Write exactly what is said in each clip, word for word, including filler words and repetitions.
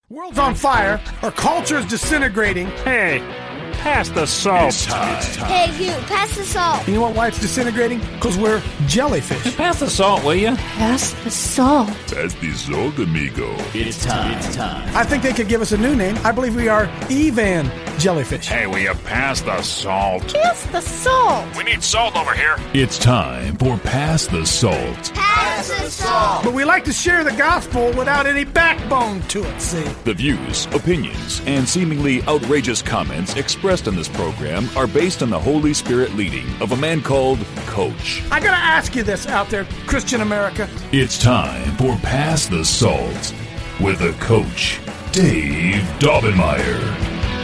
World's on fire. Our culture is disintegrating. Hey, pass the salt. It's time. It's time. Hey, you, pass the salt. You know what, why it's disintegrating? Because we're jellyfish. Pass the salt, will you? Pass the salt. Pass the salt, amigo. It's time. It's time. I think they could give us a new name. I believe we are Evan Jellyfish. Hey, will you pass the salt? Pass the salt. We need salt over here. It's time for Pass the Salt. Pass the salt. But we like to share the gospel without any backbone to it, see? The views, opinions, and seemingly outrageous comments expressed in this program are based on the Holy Spirit leading of a man called Coach. I gotta ask you this out there, Christian America. It's time for Pass the Salt with the Coach, Dave Daubenmire.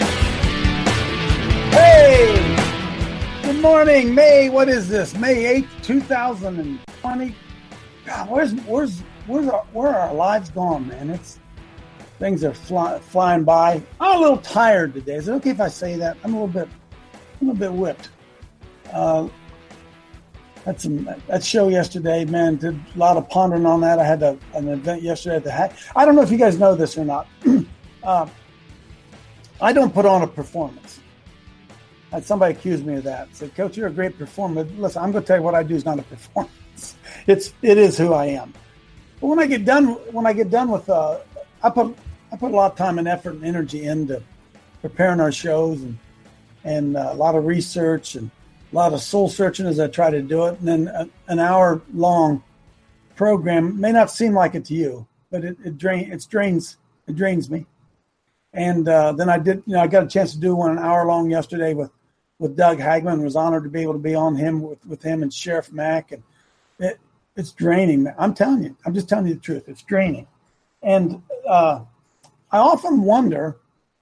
Hey! Good morning, May. What is this? May eighth, two thousand twenty. God, where's where's where's our, where are our lives gone, man? It's things are fly, flying by. I'm a little tired today. Is it okay if I say that? I'm a little bit, I'm a little bit whipped. Uh, had some that show yesterday, man. Did a lot of pondering on that. I had a, an event yesterday at the Hack. I don't know if you guys know this or not. uh, I don't put on a performance. Had somebody accused me of that. Said, "Coach, you're a great performer." Listen, I'm going to tell you what I do is not a performance. It's it is who I am. But when I get done, when I get done with, uh, I put I put a lot of time and effort and energy into preparing our shows and and uh, a lot of research and a lot of soul searching as I try to do it. And then a, an hour long program may not seem like it to you, but it it drain it drains it drains me. And uh, then I did, you know, I got a chance to do one an hour long yesterday with, with Doug Hagman. Was honored to be able to be on him with, with him and Sheriff Mack. And it, it's draining. I'm telling you, I'm just telling you the truth. It's draining. And uh, I often wonder.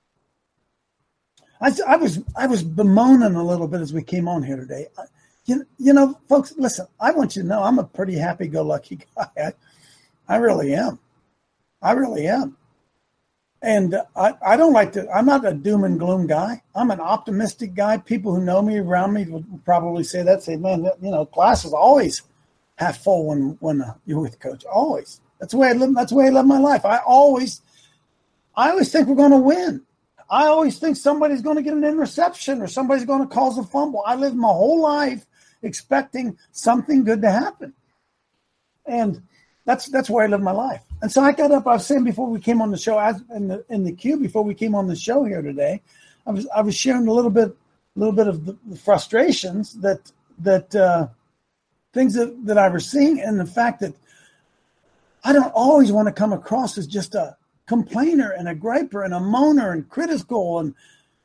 I, I was I was bemoaning a little bit as we came on here today. I, you, you know, folks, listen. I want you to know I'm a pretty happy-go-lucky guy. I, I really am. I really am. And I, I don't like to, I'm not a doom and gloom guy. I'm an optimistic guy. People who know me around me would probably say that, say, man, you know, class is always half full when, when uh, you're with Coach. Always. That's the way I live. That's the way I live my life. I always, I always think we're going to win. I always think somebody's going to get an interception or somebody's going to cause a fumble. I lived my whole life expecting something good to happen. And That's that's where I live my life. And so I got up, I was saying before we came on the show, as in the in the queue, before we came on the show here today, I was I was sharing a little bit a little bit of the, the frustrations that that uh, things that, that I was seeing, and the fact that I don't always want to come across as just a complainer and a griper and a moaner and critical. And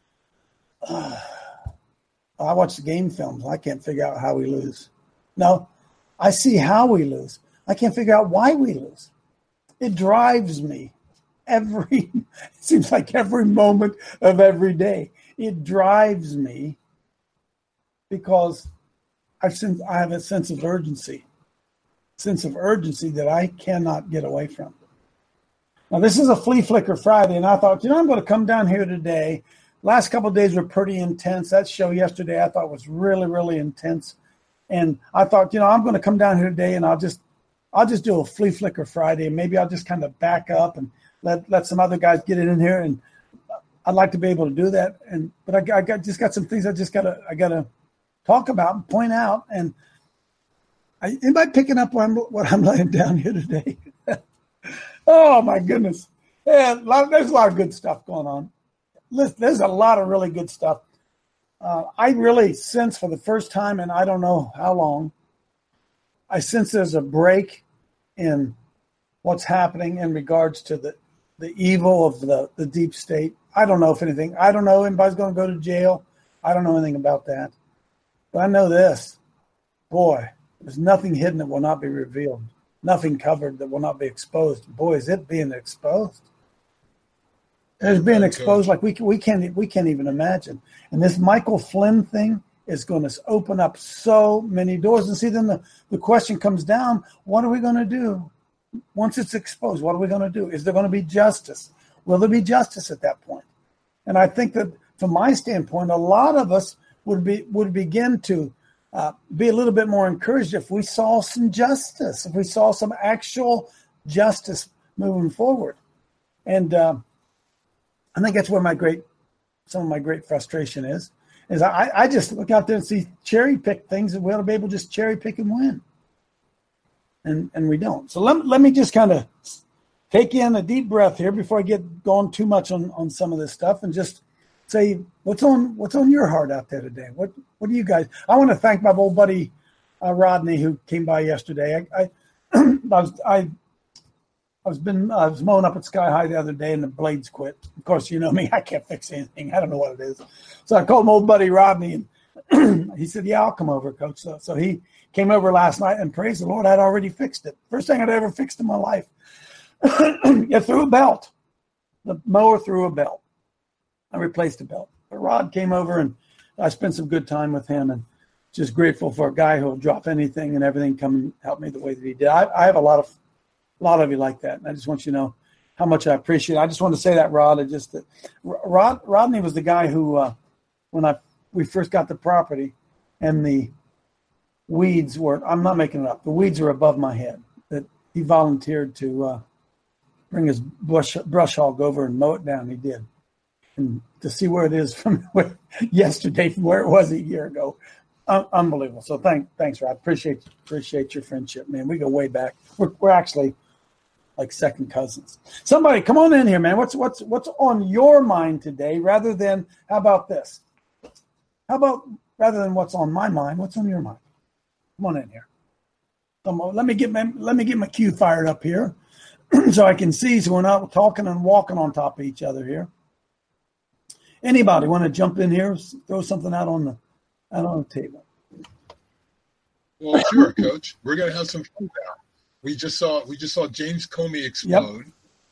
uh, I watch the game films. I can't figure out how we lose. No, I see how we lose. I can't figure out why we lose. It drives me every, it seems like every moment of every day. It drives me because I've seen, I have a sense of urgency, sense of urgency that I cannot get away from. Now, this is a Flea Flicker Friday, and I thought, you know, I'm going to come down here today. Last couple of days were pretty intense. That show yesterday I thought was really, really intense. And I thought, you know, I'm going to come down here today and I'll just, I'll just do a Flea Flicker Friday, and maybe I'll just kind of back up and let, let some other guys get it in here. And I'd like to be able to do that. And but I, I got just got some things I just gotta I gotta talk about and point out. And I, anybody picking up what I'm, what I'm laying down here today? Oh my goodness! Yeah, a lot, there's a lot of good stuff going on. Listen, there's a lot of really good stuff. Uh, I really sense for the first time, and I don't know how long, I sense there's a break in what's happening in regards to the, the evil of the, the deep state. I don't know if anything. I don't know anybody's going to go to jail. I don't know anything about that. But I know this. Boy, there's nothing hidden that will not be revealed. Nothing covered that will not be exposed. Boy, is it being exposed. It's being exposed like we can, we can't we can't even imagine. And this Michael Flynn thing is going to open up so many doors. And see, then the, the question comes down, what are we going to do? Once it's exposed, what are we going to do? Is there going to be justice? Will there be justice at that point? And I think that from my standpoint, a lot of us would be would begin to uh, be a little bit more encouraged if we saw some justice, if we saw some actual justice moving forward. And uh, I think that's where my great, some of my great frustration is, is I, I just look out there and see cherry pick things that we ought to be able to just cherry pick and win. And and we don't. So let, let me just kind of take in a deep breath here before I get going too much on, on some of this stuff and just say, what's on what's on your heart out there today? What what do you guys? I want to thank my old buddy uh, Rodney who came by yesterday. I I, I was I I was been I was mowing up at Sky High the other day and the blades quit. Of course, you know me, I can't fix anything. I don't know what it is. So I called my old buddy Rodney and he said, "Yeah, I'll come over, Coach." So so he came over last night and praise the Lord, I'd already fixed it. First thing I'd ever fixed in my life. Yeah, threw a belt. The mower threw a belt. I replaced the belt. But Rod came over and I spent some good time with him and just grateful for a guy who'll drop anything and everything come and help me the way that he did. I, I have a lot of a lot of you like that. And I just want you to know how much I appreciate it. I just want to say that, Rod. I just that Rod Rodney was the guy who uh, when I we first got the property and the weeds were, I'm not making it up, the weeds were above my head, that he volunteered to uh, bring his brush, brush hog over and mow it down. He did. And to see where it is from where, yesterday from where it was a year ago, un- unbelievable. So thank, thanks, Rod. Appreciate appreciate your friendship, man. We go way back. We're, we're actually like second cousins. Somebody, come on in here, man. What's what's what's on your mind today? Rather than how about this? How about rather than what's on my mind? What's on your mind? Come on in here. Come on, let me get my let me get my cue fired up here, so I can see. So we're not talking and walking on top of each other here. Anybody want to jump in here? Throw something out on the out on the table. Well, sure, Coach. We're gonna have some fun now. We just saw we just saw James Comey explode,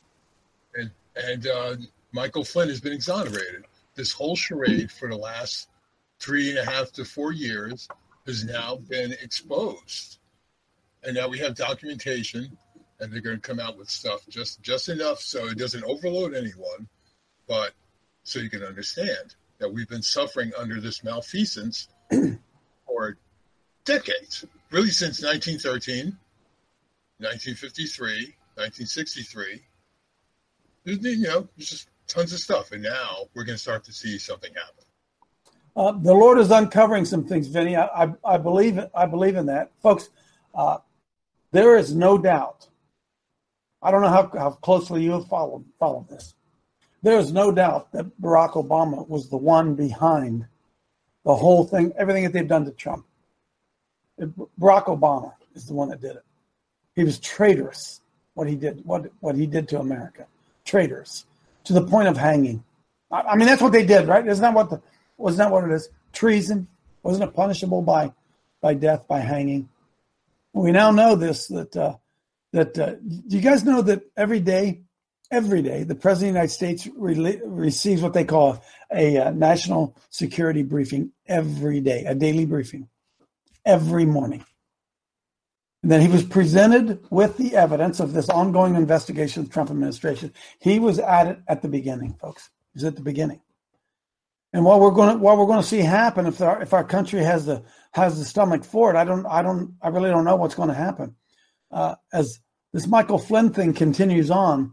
yep. and and uh, Michael Flynn has been exonerated. This whole charade for the last three and a half to four years has now been exposed. And now we have documentation, and they're going to come out with stuff just, just enough so it doesn't overload anyone, but so you can understand that we've been suffering under this malfeasance for decades, really since nineteen thirteen, nineteen fifty-three, nineteen sixty-three. You know, there's just tons of stuff, and now we're going to start to see something happen. Uh, the Lord is uncovering some things, Vinny. I, I, I believe I believe in that, folks. Uh, there is no doubt. I don't know how, how closely you have followed followed this. There is no doubt that Barack Obama was the one behind the whole thing, everything that they've done to Trump. It, Barack Obama is the one that did it. He was traitorous. What he did, what what he did to America, traitorous to the point of hanging. I, I mean, that's what they did, right? Isn't that what the Wasn't that what it is? Treason. Wasn't it punishable by by death, by hanging? We now know this, that, uh, that uh, do you guys know that every day, every day, the President of the United States re- receives what they call a uh, national security briefing every day, a daily briefing, every morning. And then he was presented with the evidence of this ongoing investigation of the Trump administration. He was at it at the beginning, folks. He was at the beginning. And what we're going to what we're going to see happen if our if our country has the has the stomach for it, I don't I don't I really don't know what's going to happen uh, as this Michael Flynn thing continues on,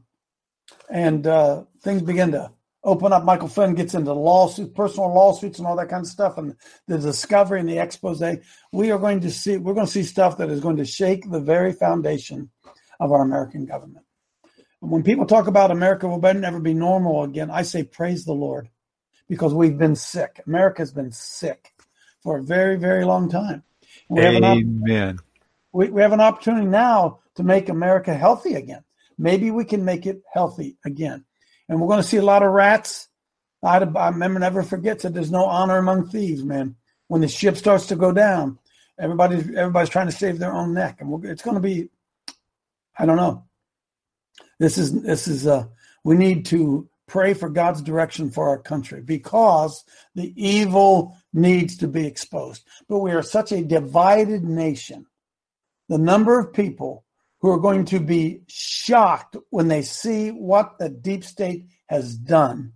and uh, things begin to open up. Michael Flynn gets into lawsuits, personal lawsuits, and all that kind of stuff, and the discovery and the expose. We are going to see we're going to see stuff that is going to shake the very foundation of our American government. And when people talk about America will never be normal again, I say praise the Lord. Because we've been sick. America's been sick for a very, very long time. And we Amen. Have an op- we, we have an opportunity now to make America healthy again. Maybe we can make it healthy again. And we're going to see a lot of rats. I, I remember, never forget that there's no honor among thieves, man. When the ship starts to go down, everybody's everybody's trying to save their own neck, and we're, it's going to be. I don't know. This is this is. Uh, we need to pray for God's direction for our country because the evil needs to be exposed. But we are such a divided nation. The number of people who are going to be shocked when they see what the deep state has done.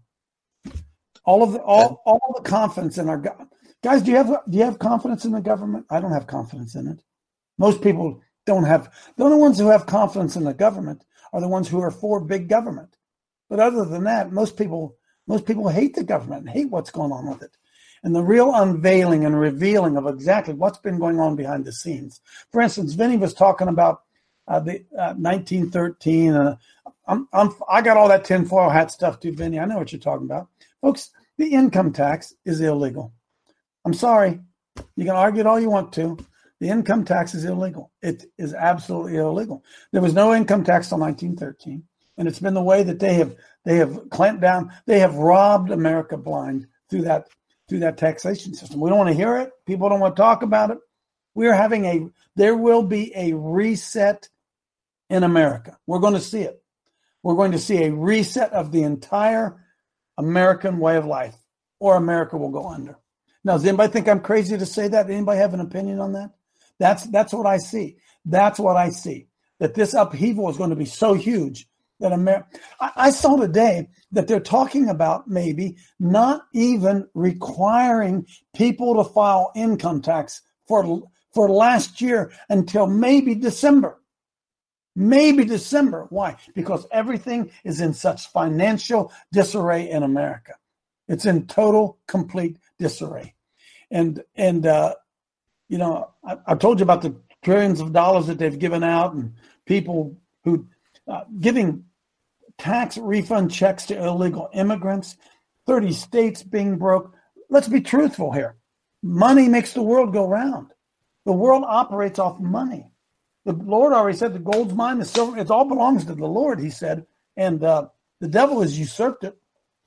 All of the all, all the confidence in our God. Guys, do you have do you have confidence in the government? I don't have confidence in it. Most people don't have. The only ones who have confidence in the government are the ones who are for big government. But other than that, most people Most people hate the government and hate what's going on with it. And the real unveiling and revealing of exactly what's been going on behind the scenes. For instance, Vinny was talking about uh, the uh, nineteen thirteen. Uh, I'm, I'm, I got all that tinfoil hat stuff too, Vinny. I know what you're talking about. Folks, the income tax is illegal. I'm sorry. You can argue it all you want to. The income tax is illegal. It is absolutely illegal. There was no income tax till nineteen thirteen. And it's been the way that they have they have clamped down. They have robbed America blind through that through that taxation system. We don't want to hear it. People don't want to talk about it. We are having a, there will be a reset in America. We're going to see it. We're going to see a reset of the entire American way of life, or America will go under. Now, does anybody think I'm crazy to say that? Anybody have an opinion on that? That's that's what I see. That's what I see. That this upheaval is going to be so huge that America. I, I saw today that they're talking about maybe not even requiring people to file income tax for for last year until maybe December. Maybe December. Why? Because everything is in such financial disarray in America. It's in total, complete disarray. And, and uh, you know, I, I told you about the trillions of dollars that they've given out and people who uh, giving tax refund checks to illegal immigrants, thirty states being broke. Let's be truthful here. Money makes the world go round. The world operates off money. The Lord already said the gold's mine, the silver, it all belongs to the Lord, he said. And uh, the devil has usurped it.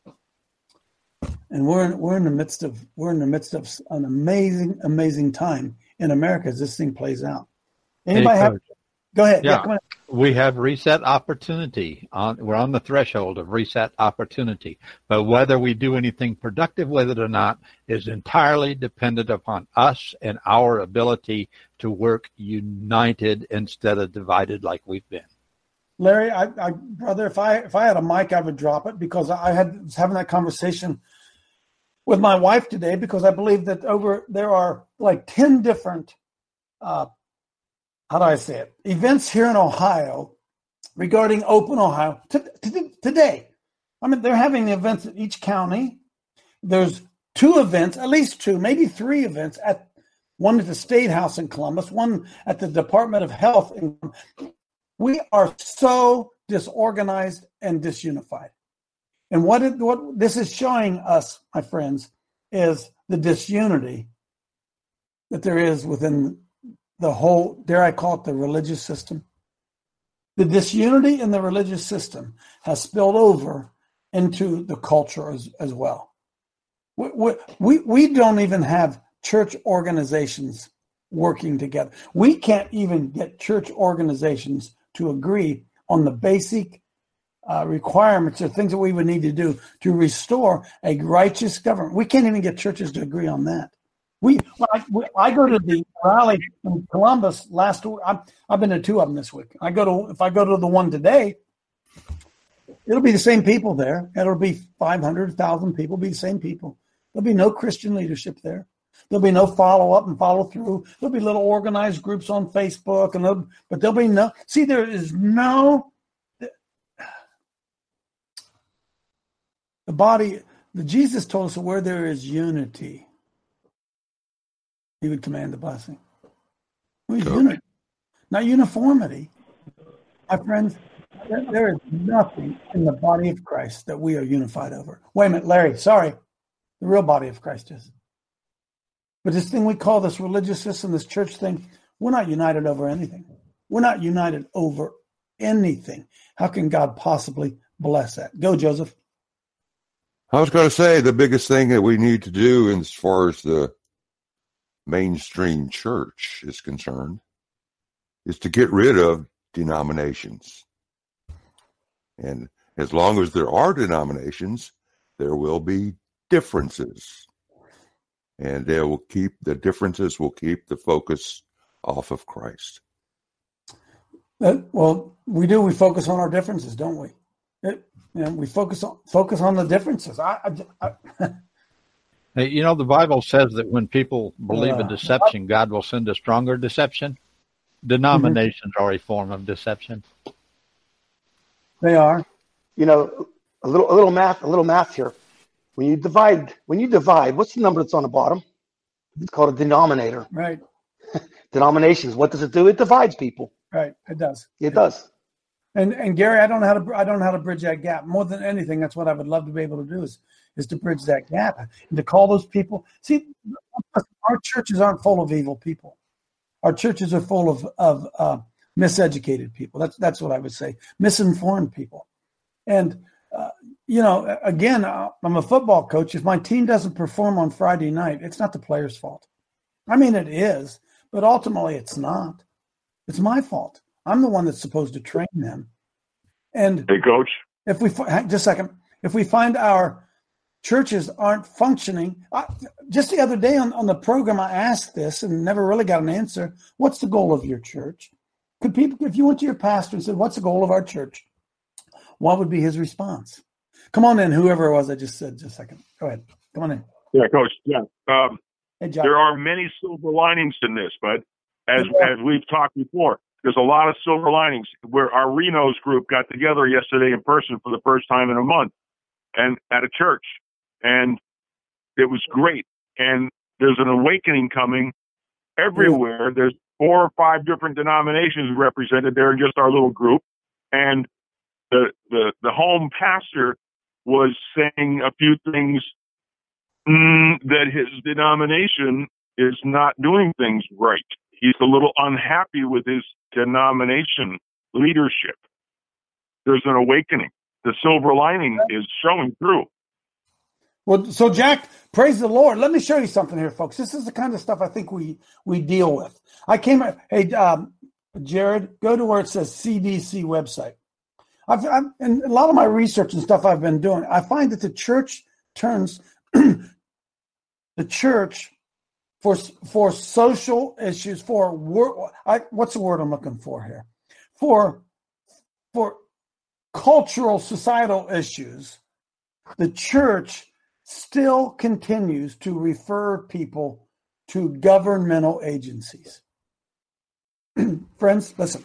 And we're in, we're in the midst of we're in the midst of an amazing, amazing time in America as this thing plays out. Anybody hey, have? Go ahead. Yeah, yeah come we have reset opportunity. On we're on the threshold of reset opportunity. But whether we do anything productive with it or not is entirely dependent upon us and our ability to work united instead of divided like we've been. Larry, I, I brother, if I if I had a mic, I would drop it because I had was having that conversation with my wife today because I believe that over there are like ten different, uh, how do I say it, events here in Ohio regarding Open Ohio to, to, today. I mean, they're having events at each county. There's two events, at least two, maybe three events at one at the State House in Columbus, one at the Department of Health. In, we are so disorganized and disunified. And what it, what this is showing us, my friends, is the disunity that there is within the whole, dare I call it the religious system. The disunity in the religious system has spilled over into the culture as, as well. We, we, we don't even have church organizations working together. We can't even get church organizations to agree on the basic Uh, requirements or things that we would need to do to restore a righteous government. We can't even get churches to agree on that. We, well, I, we I go to the rally in Columbus last week. I've, I've been to two of them this week. I go to if I go to the one today, it'll be the same people there. It'll be five hundred thousand people. Be the same people. There'll be no Christian leadership there. There'll be no follow up and follow through. There'll be little organized groups on Facebook, and but there'll be no. See, there is no. The body, the Jesus told us that where there is unity, he would command the blessing. We need unity, not uniformity. My friends, there, there is nothing in the body of Christ that we are unified over. Wait a minute, Larry, sorry. The real body of Christ is. But this thing we call this religious system, this church thing, we're not united over anything. We're not united over anything. How can God possibly bless that? Go, Joseph. I was going to say the biggest thing that we need to do as far as the mainstream church is concerned is to get rid of denominations. And as long as there are denominations, there will be differences. And they will keep the differences will keep the focus off of Christ. Uh, well, we do. We focus on our differences, don't we? It, you know, we focus on focus on the differences. I, I, I hey, you know, the Bible says that when people believe uh, in deception, God will send a stronger deception. Denominations mm-hmm. are a form of deception. They are. You know, a little a little math, a little math here. When you divide, when you divide, what's the number that's on the bottom? It's called a denominator. Right. Denominations. What does it do? It divides people. Right. It does. It, it does. And and Gary, I don't know how to I don't know how to bridge that gap. More than anything, that's what I would love to be able to do is is to bridge that gap and to call those people. See, our churches aren't full of evil people. Our churches are full of of uh, miseducated people. That's that's what I would say. Misinformed people. And uh, you know, again, I'm a football coach. If my team doesn't perform on Friday night, it's not the player's fault. I mean, it is, but ultimately, it's not. It's my fault. I'm the one that's supposed to train them. And hey, Coach, if we just a second, if we find our churches aren't functioning, I, just the other day on, on the program, I asked this and never really got an answer. What's the goal of your church? Could people, if you went to your pastor and said, "What's the goal of our church?" What would be his response? Come on in, whoever it was. I just said just a second. Go ahead. Come on in. Yeah, Coach. Yeah. Um, hey, John. There are many silver linings in this, but as yeah. as we've talked before. There's a lot of silver linings. Where our Renos group got together yesterday in person for the first time in a month, and at a church, and it was great. And there's an awakening coming everywhere. Yeah. There's four or five different denominations represented there in just our little group, and the the the home pastor was saying a few things mm, that his denomination is not doing things right. He's a little unhappy with his denomination leadership. There's an awakening. The silver lining is showing through. Well, so Jack, praise the Lord. Let me show you something here, folks. This is the kind of stuff I think we we deal with. I came, hey, um, Jared, go to where it says C D C website. I've, I've and a lot of my research and stuff I've been doing, I find that the church turns the church for for social issues, for wor- I, what's the word I'm looking for here? For for cultural, societal issues, the church still continues to refer people to governmental agencies. Friends, listen.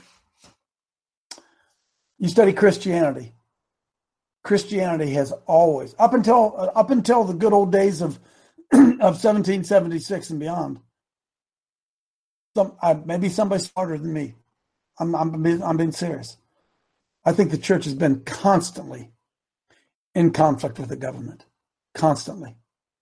You study Christianity. Christianity has always, up until up until the good old days of of seventeen seventy-six and beyond. Some I, maybe somebody smarter than me. I'm I'm being, I'm being serious. I think the church has been constantly in conflict with the government, constantly.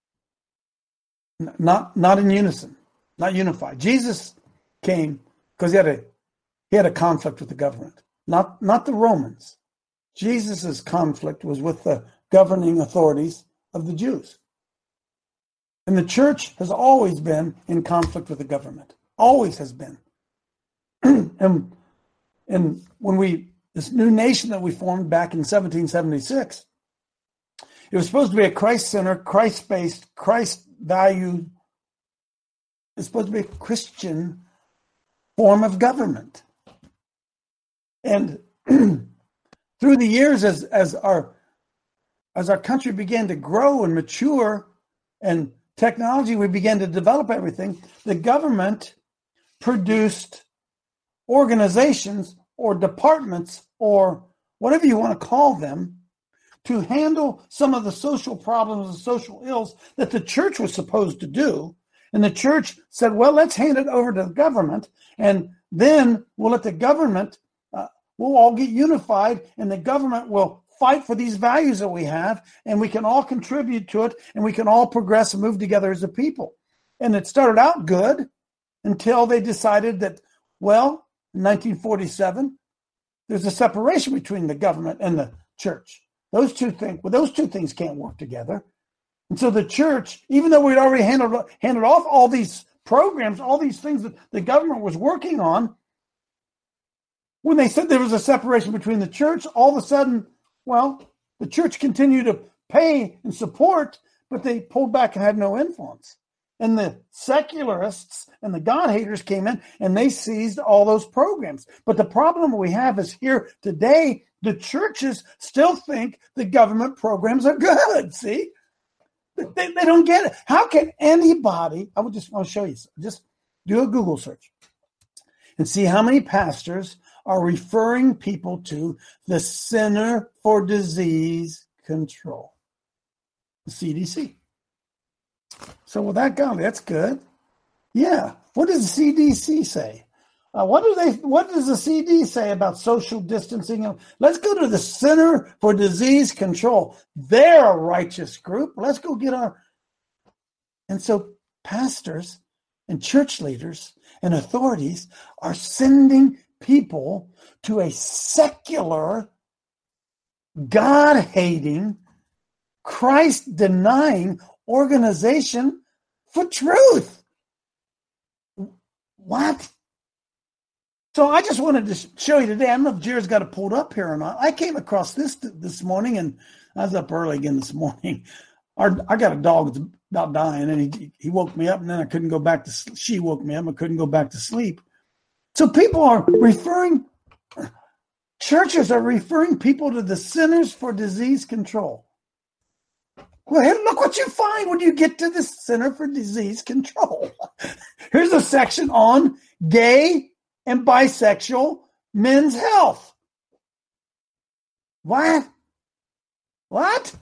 Not not in unison, not unified. Jesus came because he had a he had a conflict with the government, not not the Romans. Jesus's conflict was with the governing authorities of the Jews. And the church has always been in conflict with the government. Always has been. and, and when we, this new nation that we formed back in seventeen seventy-six, it was supposed to be a Christ-centered, Christ-based, Christ-valued, it's supposed to be a Christian form of government. And through the years, as, as our as our country began to grow and mature and technology, we began to develop everything, the government produced organizations or departments or whatever you want to call them to handle some of the social problems and social ills that the church was supposed to do. And the church said, well, let's hand it over to the government, and then we'll let the government, uh, we'll all get unified, and the government will fight for these values that we have, and we can all contribute to it, and we can all progress and move together as a people. And it started out good until they decided that, well, in nineteen forty-seven, there's a separation between the government and the church. Those two things, well, those two things can't work together. And so the church, even though we'd already handled, handed off all these programs, all these things that the government was working on, when they said there was a separation between the church, all of a sudden, well, the church continued to pay and support, but they pulled back and had no influence. And the secularists and the God-haters came in and they seized all those programs. But the problem we have is here today, the churches still think the government programs are good, see? They, they don't get it. How can anybody, I would just want to show you, just do a Google search and see how many pastors are referring people to the Center for Disease Control. The C D C. So with that going, that's good. Yeah. What does the C D C say? Uh, what do they? What does the C D C say about social distancing? Let's go to the Center for Disease Control. They're a righteous group. Let's go get our. And so pastors and church leaders and authorities are sending people to a secular, God-hating, Christ-denying organization for truth. What? So I just wanted to show you today. I don't know if Jared's got it pulled up here or not. I came across this this morning, and I was up early again this morning. Our, I got a dog that's about dying, and he he woke me up, and then I couldn't go back to sleep. She woke me up. I couldn't go back to sleep. So people are referring, churches are referring people to the Centers for Disease Control. Well, hey, look what you find when you get to the Center for Disease Control. Here's a section on gay and bisexual men's health. What? What?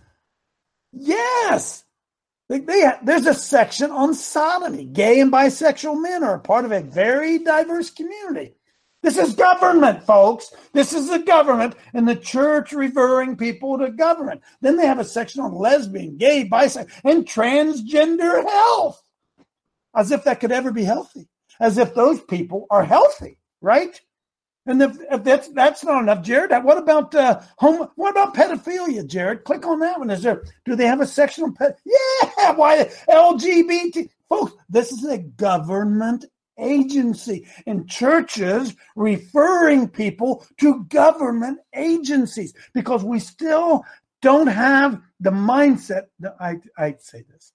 Yes. They, they, there's a section on sodomy. Gay and bisexual men are a part of a very diverse community. This is government, folks. This is the government and the church referring people to government. Then they have a section on lesbian, gay, bisexual, and transgender health. As if that could ever be healthy. As if those people are healthy, right? And if, if that's that's not enough, Jared, what about uh, home? What about pedophilia, Jared? Click on that one. Is there? Do they have a section on ped? Yeah, why L G B T? Folks, this is a government agency, and churches referring people to government agencies because we still don't have the mindset. That I I say this: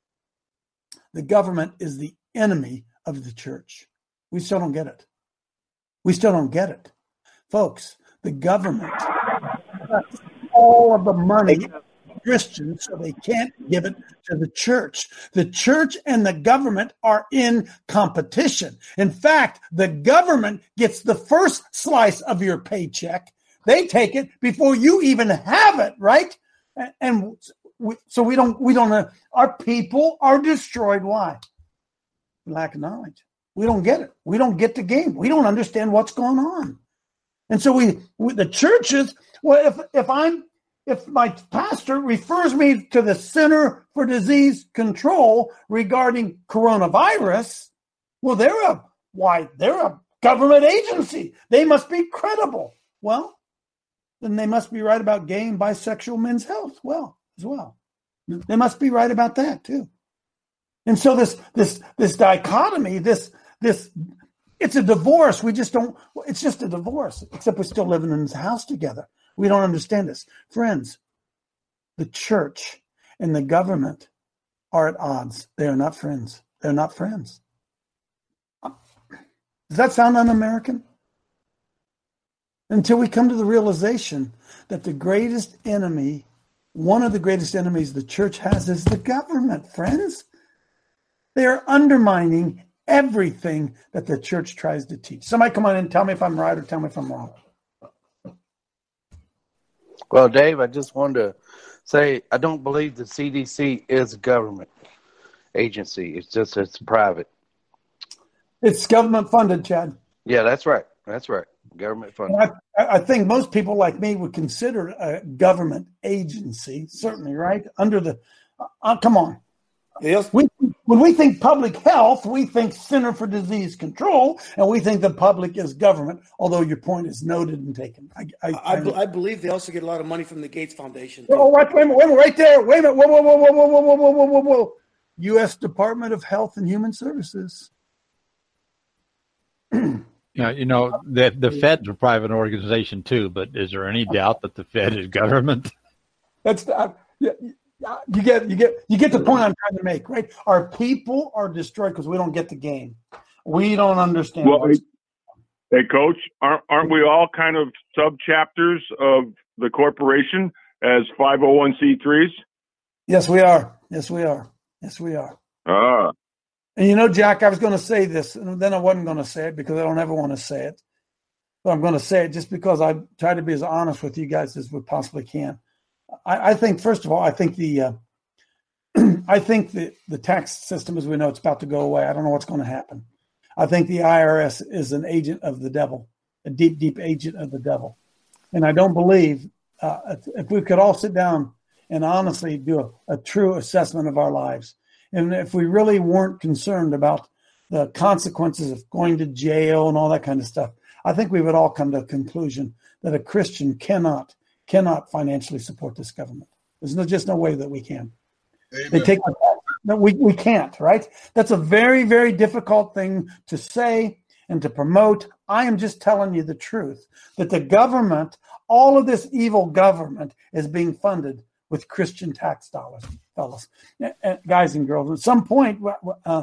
the government is the enemy of the church. We still don't get it. We still don't get it. Folks, the government cuts all of the money of Christians so they can't give it to the church. The church and the government are in competition. In fact, the government gets the first slice of your paycheck. They take it before you even have it, right? And we, so we don't, we don't, uh, our people are destroyed. Why? Lack of knowledge. We don't get it. We don't get the game. We don't understand what's going on. And so we, we the churches, well, if if I'm if my pastor refers me to the Center for Disease Control regarding coronavirus, well, they're a why they're a government agency. They must be credible. Well, then they must be right about gay and bisexual men's health. Well, as well. They must be right about that too. And so this this this dichotomy, this this it's a divorce. We just don't. It's just a divorce, except we're still living in this house together. We don't understand this, friends. The church and the government are at odds. They are not friends. They're not friends. Does that sound un-American? Until we come to the realization that the greatest enemy, one of the greatest enemies the church has, is the government, friends. They are undermining everything that the church tries to teach. Somebody come on in and tell me if I'm right or tell me if I'm wrong. Well, Dave, I just wanted to say I don't believe the C D C is a government agency. It's just it's private. It's government funded, Chad. Yeah, that's right. That's right. Government funded. I, I think most people like me would consider a government agency, certainly, right? Under the, uh, come on. Yes. We, when we think public health, we think Center for Disease Control, and we think the public is government, although your point is noted and taken. I, I, I, I, I believe they also get a lot of money from the Gates Foundation. Oh, wait, wait a minute, wait a minute, right there. Wait a minute. Whoa, whoa, whoa, whoa, whoa, whoa, whoa, whoa, whoa, whoa. U S Department of Health and Human Services. Yeah, you know, the, the Fed's a private organization too, but is there any doubt that the Fed is government? That's uh, yeah, you get you get you get the point I'm trying to make, right? Our people are destroyed because we don't get the game. We don't understand. Well, hey, Coach, aren't aren't we all kind of sub chapters of the corporation as five oh one c threes? Yes, we are. Yes, we are. Yes, we are. Ah. And you know, Jack, I was going to say this, and then I wasn't going to say it because I don't ever want to say it. But I'm going to say it just because I try to be as honest with you guys as we possibly can. I, I think, first of all, I think the uh, I think that the tax system, as we know, it's about to go away. I don't know what's going to happen. I think the I R S is an agent of the devil, a deep, deep agent of the devil. And I don't believe uh, if we could all sit down and honestly do a, a true assessment of our lives, and if we really weren't concerned about the consequences of going to jail and all that kind of stuff, I think we would all come to a conclusion that a Christian cannot cannot financially support this government. There's no, just no way that we can. Amen. They take our taxes. No, we, we can't, right? That's a very, very difficult thing to say and to promote. I am just telling you the truth, that the government, all of this evil government is being funded with Christian tax dollars, fellas, guys and girls. At some point, uh,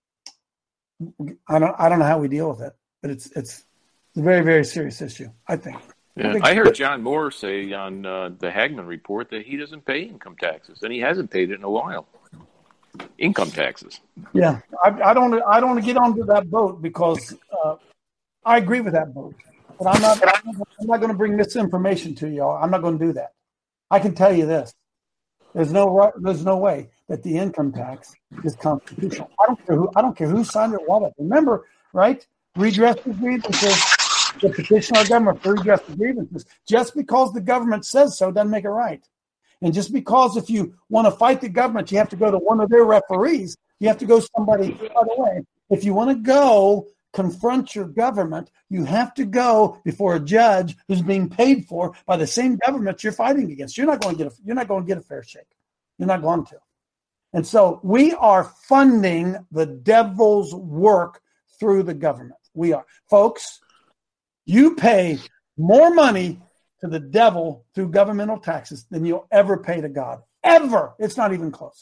I don't, I don't know how we deal with it, but it's, it's a very, very serious issue, I think. Yeah, I, think I heard John Moore say on uh, the Hagman report that he doesn't pay income taxes, and he hasn't paid it in a while. Income taxes. Yeah, I, I don't. I don't want to get onto that boat because uh, I agree with that boat, but I'm not. I'm not going to bring misinformation to y'all. I'm not going to do that. I can tell you this: there's no. There's no way that the income tax is constitutional. I don't care who. I don't care who signed it. What? Remember, right? Redress of grievances. The petition our government for redress of grievances. Just because the government says so doesn't make it right. And just because if you want to fight the government, you have to go to one of their referees. You have to go somebody. By the way, if you want to go confront your government, you have to go before a judge who's being paid for by the same government you're fighting against. You're not going to get a, you're not going to get a fair shake. You're not going to. And so we are funding the devil's work through the government. We are, folks. You pay more money to the devil through governmental taxes than you'll ever pay to God. Ever. It's not even close.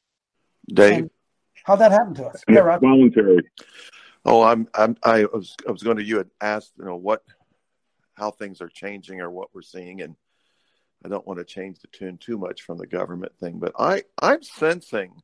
Dave. And how'd that happen to us? Yeah, right. Voluntary. Oh, I'm, I'm, I was, I was going to, you had asked, you know, what, how things are changing or what we're seeing. And I don't want to change the tune too much from the government thing, but I, I'm sensing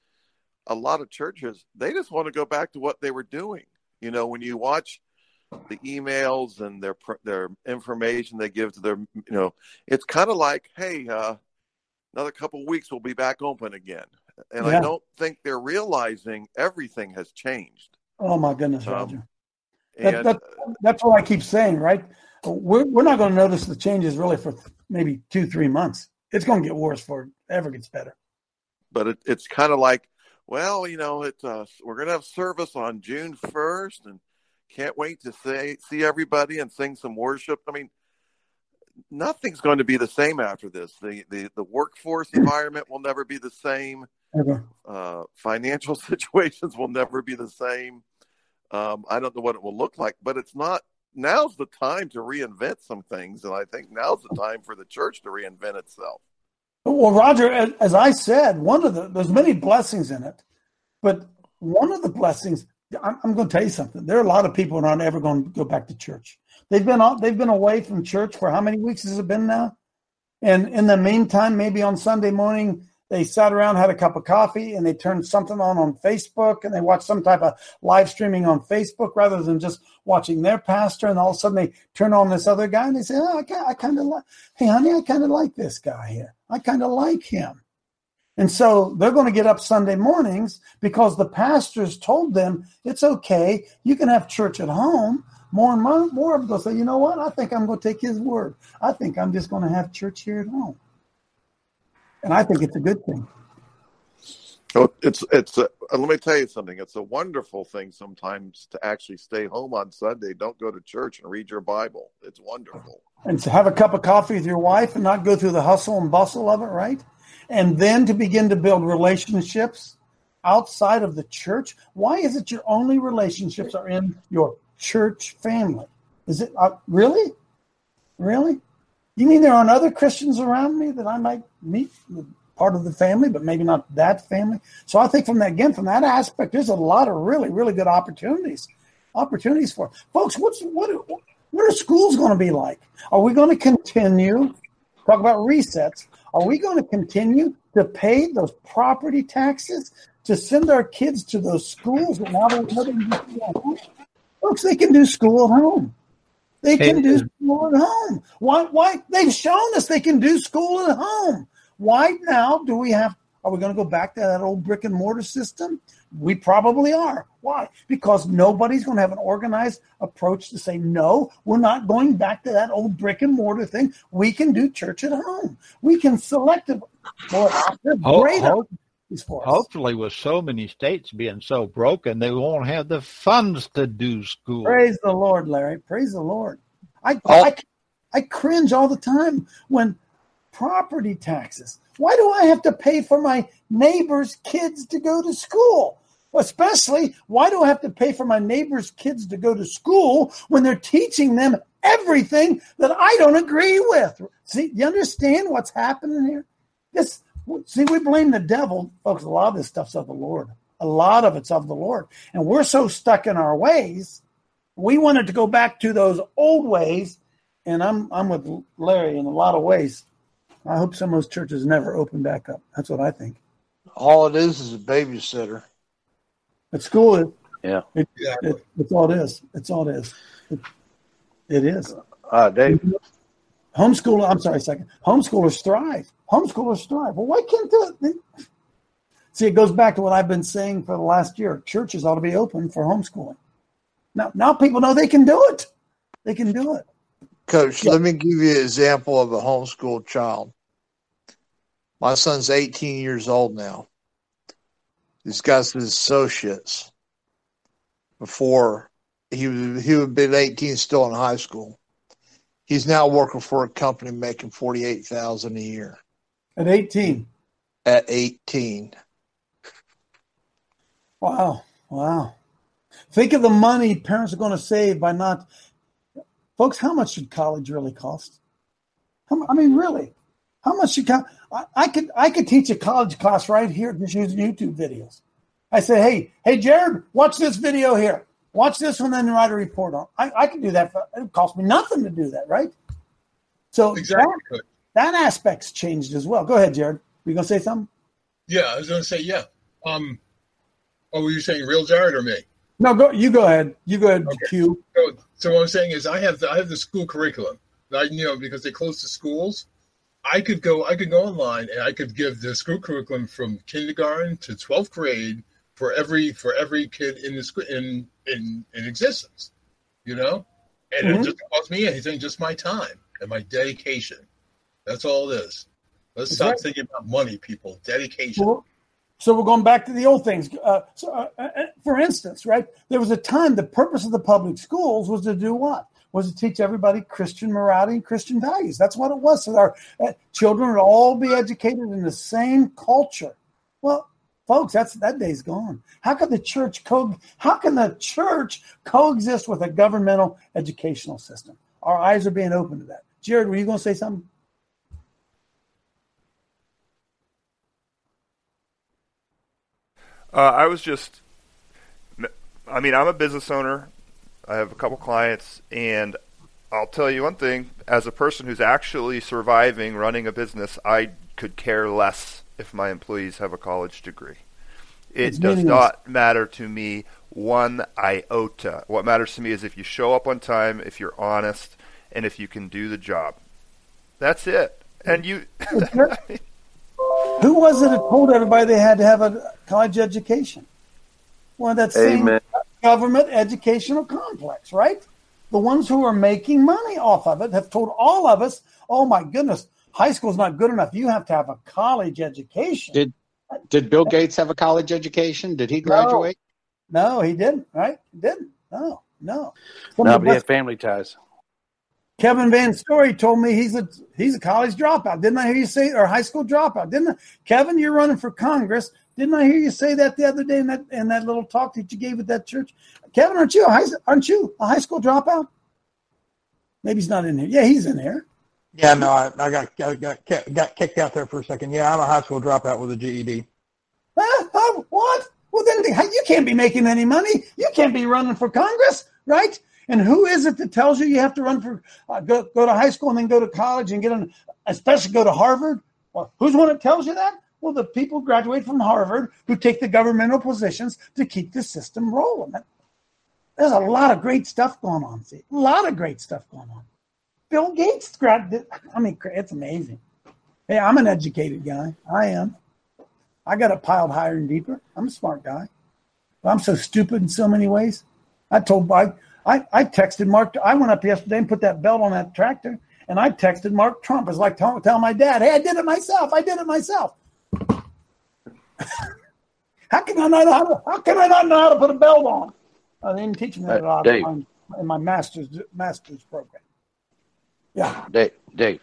a lot of churches, they just want to go back to what they were doing. You know, when you watch the emails and their their information they give to their, you know, it's kind of like, hey, uh, another couple of weeks we'll be back open again. And yeah. I don't think they're realizing everything has changed. Oh my goodness, um, Roger. And, that, that, that's what I keep saying, right? We're we're not going to notice the changes really for maybe two, three months. It's going to get worse before it ever gets better. But it, it's kind of like, well, you know, it's uh, we're going to have service on June first, and can't wait to say, see everybody and sing some worship. I mean, nothing's going to be the same after this. The the, the workforce environment will never be the same. Okay. Uh, financial situations will never be the same. Um, I don't know what it will look like, but it's not. Now's the time to reinvent some things, and I think now's the time for the church to reinvent itself. Well, Roger, as, as I said, one of the there's many blessings in it, but one of the blessings. I'm, I'm going to tell you something. There are a lot of people that aren't ever going to go back to church. They've been on, they've been away from church for how many weeks has it been now? And in the meantime, maybe on Sunday morning, they sat around, had a cup of coffee, and they turned something on on Facebook, and they watched some type of live streaming on Facebook rather than just watching their pastor. And all of a sudden, they turn on this other guy, and they say, "Oh, I, I kind of like. Hey, honey, I kind of like this guy here. I kind of like him." And so they're going to get up Sunday mornings because the pastors told them it's okay. You can have church at home. More and more, more of them will say, you know what? I think I'm going to take his word. I think I'm just going to have church here at home. And I think it's a good thing. Oh, it's it's. A, let me tell you something. It's a wonderful thing sometimes to actually stay home on Sunday. Don't go to church and read your Bible. It's wonderful. And to have a cup of coffee with your wife and not go through the hustle and bustle of it, right? And then to begin to build relationships outside of the church. Why is it your only relationships are in your church family? Is it uh, really? Really? You mean there aren't other Christians around me that I might meet, part of the family, but maybe not that family? So I think from that, again, from that aspect, there's a lot of really, really good opportunities. Opportunities for folks. What's what? What are schools going to be like? Are we going to continue? Talk about resets. Are we going to continue to pay those property taxes to send our kids to those schools? And now they're living at home? Folks, they can do school at home. They can do school at home. Why? Why? They've shown us they can do school at home. Why now do we have? Are we going to go back to that old brick and mortar system? We probably are. Why? Because nobody's going to have an organized approach to say, no, we're not going back to that old brick and mortar thing. We can do church at home. We can selectively. Boy, they're great. Hope, for us. Hopefully, with so many states being so broken, they won't have the funds to do school. Praise the Lord, Larry. Praise the Lord. I, Oh. I, I cringe all the time when property taxes. Why do I have to pay for my neighbor's kids to go to school? Especially, why do I have to pay for my neighbor's kids to go to school when they're teaching them everything that I don't agree with? See, you understand what's happening here? This, see, we blame the devil. Folks, a lot of this stuff's of the Lord. A lot of it's of the Lord. And we're so stuck in our ways, we wanted to go back to those old ways. And I'm I'm with Larry in a lot of ways. I hope some of those churches never open back up. That's what I think. All it is is a babysitter. At school, it, Yeah. it, it, it's all it is. It's all it is. It, it is. Uh, Dave. Homeschool, I'm sorry, a second. Homeschoolers thrive. Homeschoolers thrive. Well, why can't they? See, it goes back to what I've been saying for the last year. Churches ought to be open for homeschooling. Now, now people know they can do it. They can do it. Coach, Yeah. let me give you an example of a homeschooled child. My son's eighteen years old now. He's got his associates. Before he was, he would have been eighteen, still in high school. He's now working for a company making forty-eight thousand dollars a year. At eighteen. At eighteen. Wow. Wow. Think of the money parents are going to save by not. Folks, how much should college really cost? How, mu- I mean, really, how much should co- I, I could I could teach a college class right here just using YouTube videos. I say, hey, hey, Jared, watch this video here. Watch this one, then write a report on. I, I can do that. For, it costs me nothing to do that, right? So Exactly. that, that aspect's changed as well. Go ahead, Jared. Were you going to say something? Yeah, I was going to say, yeah. Um, oh, were you saying real Jared or me? No, go. You go ahead. You go ahead, Q. So, so what I'm saying is, I have the, I have the school curriculum. I, you know, because they close the schools, I could go I could go online and I could give the school curriculum from kindergarten to twelfth grade for every for every kid in the school in in in existence. You know, and Mhm. it doesn't cost me anything, just my time and my dedication. That's all it is. Let's That's stop right. thinking about money, people. Dedication. Well, so we're going back to the old things. Uh, so, uh, uh, for instance, right, there was a time the purpose of the public schools was to do what? Was to teach everybody Christian morality and Christian values. That's what it was. So our uh, children would all be educated in the same culture. Well, folks, that's that day's gone. How can the church co- How can the church coexist with a governmental educational system? Our eyes are being opened to that. Jared, were you going to say something? Uh, I was just, I mean, I'm a business owner. I have a couple clients, and I'll tell you one thing. As a person who's actually surviving running a business, I could care less if my employees have a college degree. It It's does meaningless. not matter to me one iota. What matters to me is if you show up on time, if you're honest, and if you can do the job. That's it. And you... Who was it that told everybody they had to have a college education? Well, that same Amen. government educational complex, right? The ones who are making money off of it have told all of us, oh my goodness, high school's not good enough. You have to have a college education. Did did Bill Gates have a college education? Did he graduate? No, he didn't, right? He didn't. No, no. Some No, of but the he had best- family ties. Kevin Van Story told me he's a he's a college dropout. Didn't I hear you say, or high school dropout? Didn't I? Kevin, you're running for Congress. Didn't I hear you say that the other day in that in that little talk that you gave at that church? Kevin, aren't you a high aren't you a high school dropout? Maybe he's not in here. Yeah, he's in here. Yeah, no, I, I got I got ki- got kicked out there for a second. Yeah, I'm a high school dropout with a G E D. Huh? Huh? What? Well, then you can't be making any money. You can't be running for Congress, right? And who is it that tells you you have to run for uh, go go to high school and then go to college and get an, especially go to Harvard? Well, who's the one that tells you that? Well, the people who graduate from Harvard who take the governmental positions to keep the system rolling. There's a lot of great stuff going on. See, a lot of great stuff going on. Bill Gates grad. I mean, it's amazing. Hey, I'm an educated guy. I am. I got it piled higher and deeper. I'm a smart guy. But I'm so stupid in so many ways. I told I, I I texted Mark. I went up yesterday and put that belt on that tractor, and I texted Mark Trump. It's like telling tell my dad, "Hey, I did it myself. I did it myself." How can I not know how to, how can I not know how to put a belt on? Uh, they didn't teach me that Uh, at Dave. all in my master's master's program. Yeah, Dave. Dave.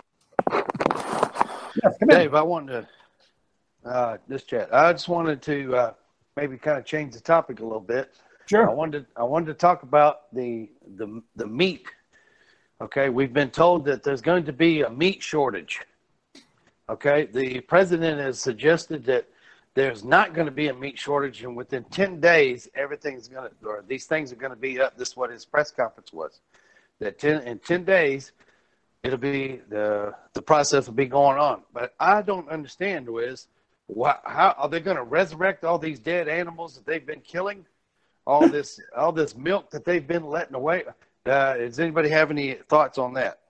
yes, come in. Dave, I wanted to uh, this chat. I just wanted to uh, maybe kind of change the topic a little bit. Sure. I wanted I wanted to talk about the the the meat. Okay, we've been told that there's going to be a meat shortage. Okay, the president has suggested that there's not going to be a meat shortage, and within ten days, everything's going to, or these things are going to be up. This is what his press conference was. That ten in ten days, it'll be the the process will be going on. But I don't understand is why, how are they going to resurrect all these dead animals that they've been killing? All this all this milk that they've been letting away. Uh, does anybody have any thoughts on that?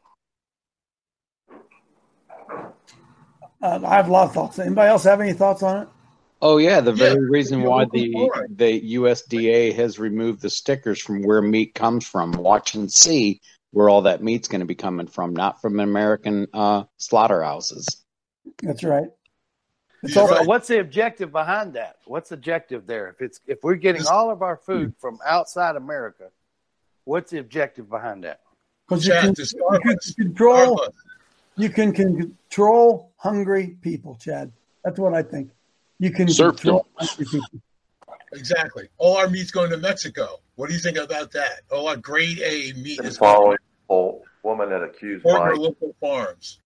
Uh, I have a lot of thoughts. Anybody else have any thoughts on it? Oh yeah, the very Yeah, reason you're why looking the for it. the U S D A has removed the stickers from where meat comes from. Watch and see where all that meat's going to be coming from, not from American uh, slaughterhouses. That's right. It's So all what's the objective behind that? What's the objective there? If it's if we're getting all of our food from outside America, what's the objective behind that? because you can, you can control you can control hungry people, Chad. That's what I think. You can control hungry people. Exactly. All our meat's going to Mexico. What do you think about that? All our grade A meat is Following the woman that accused former Mike. local farms.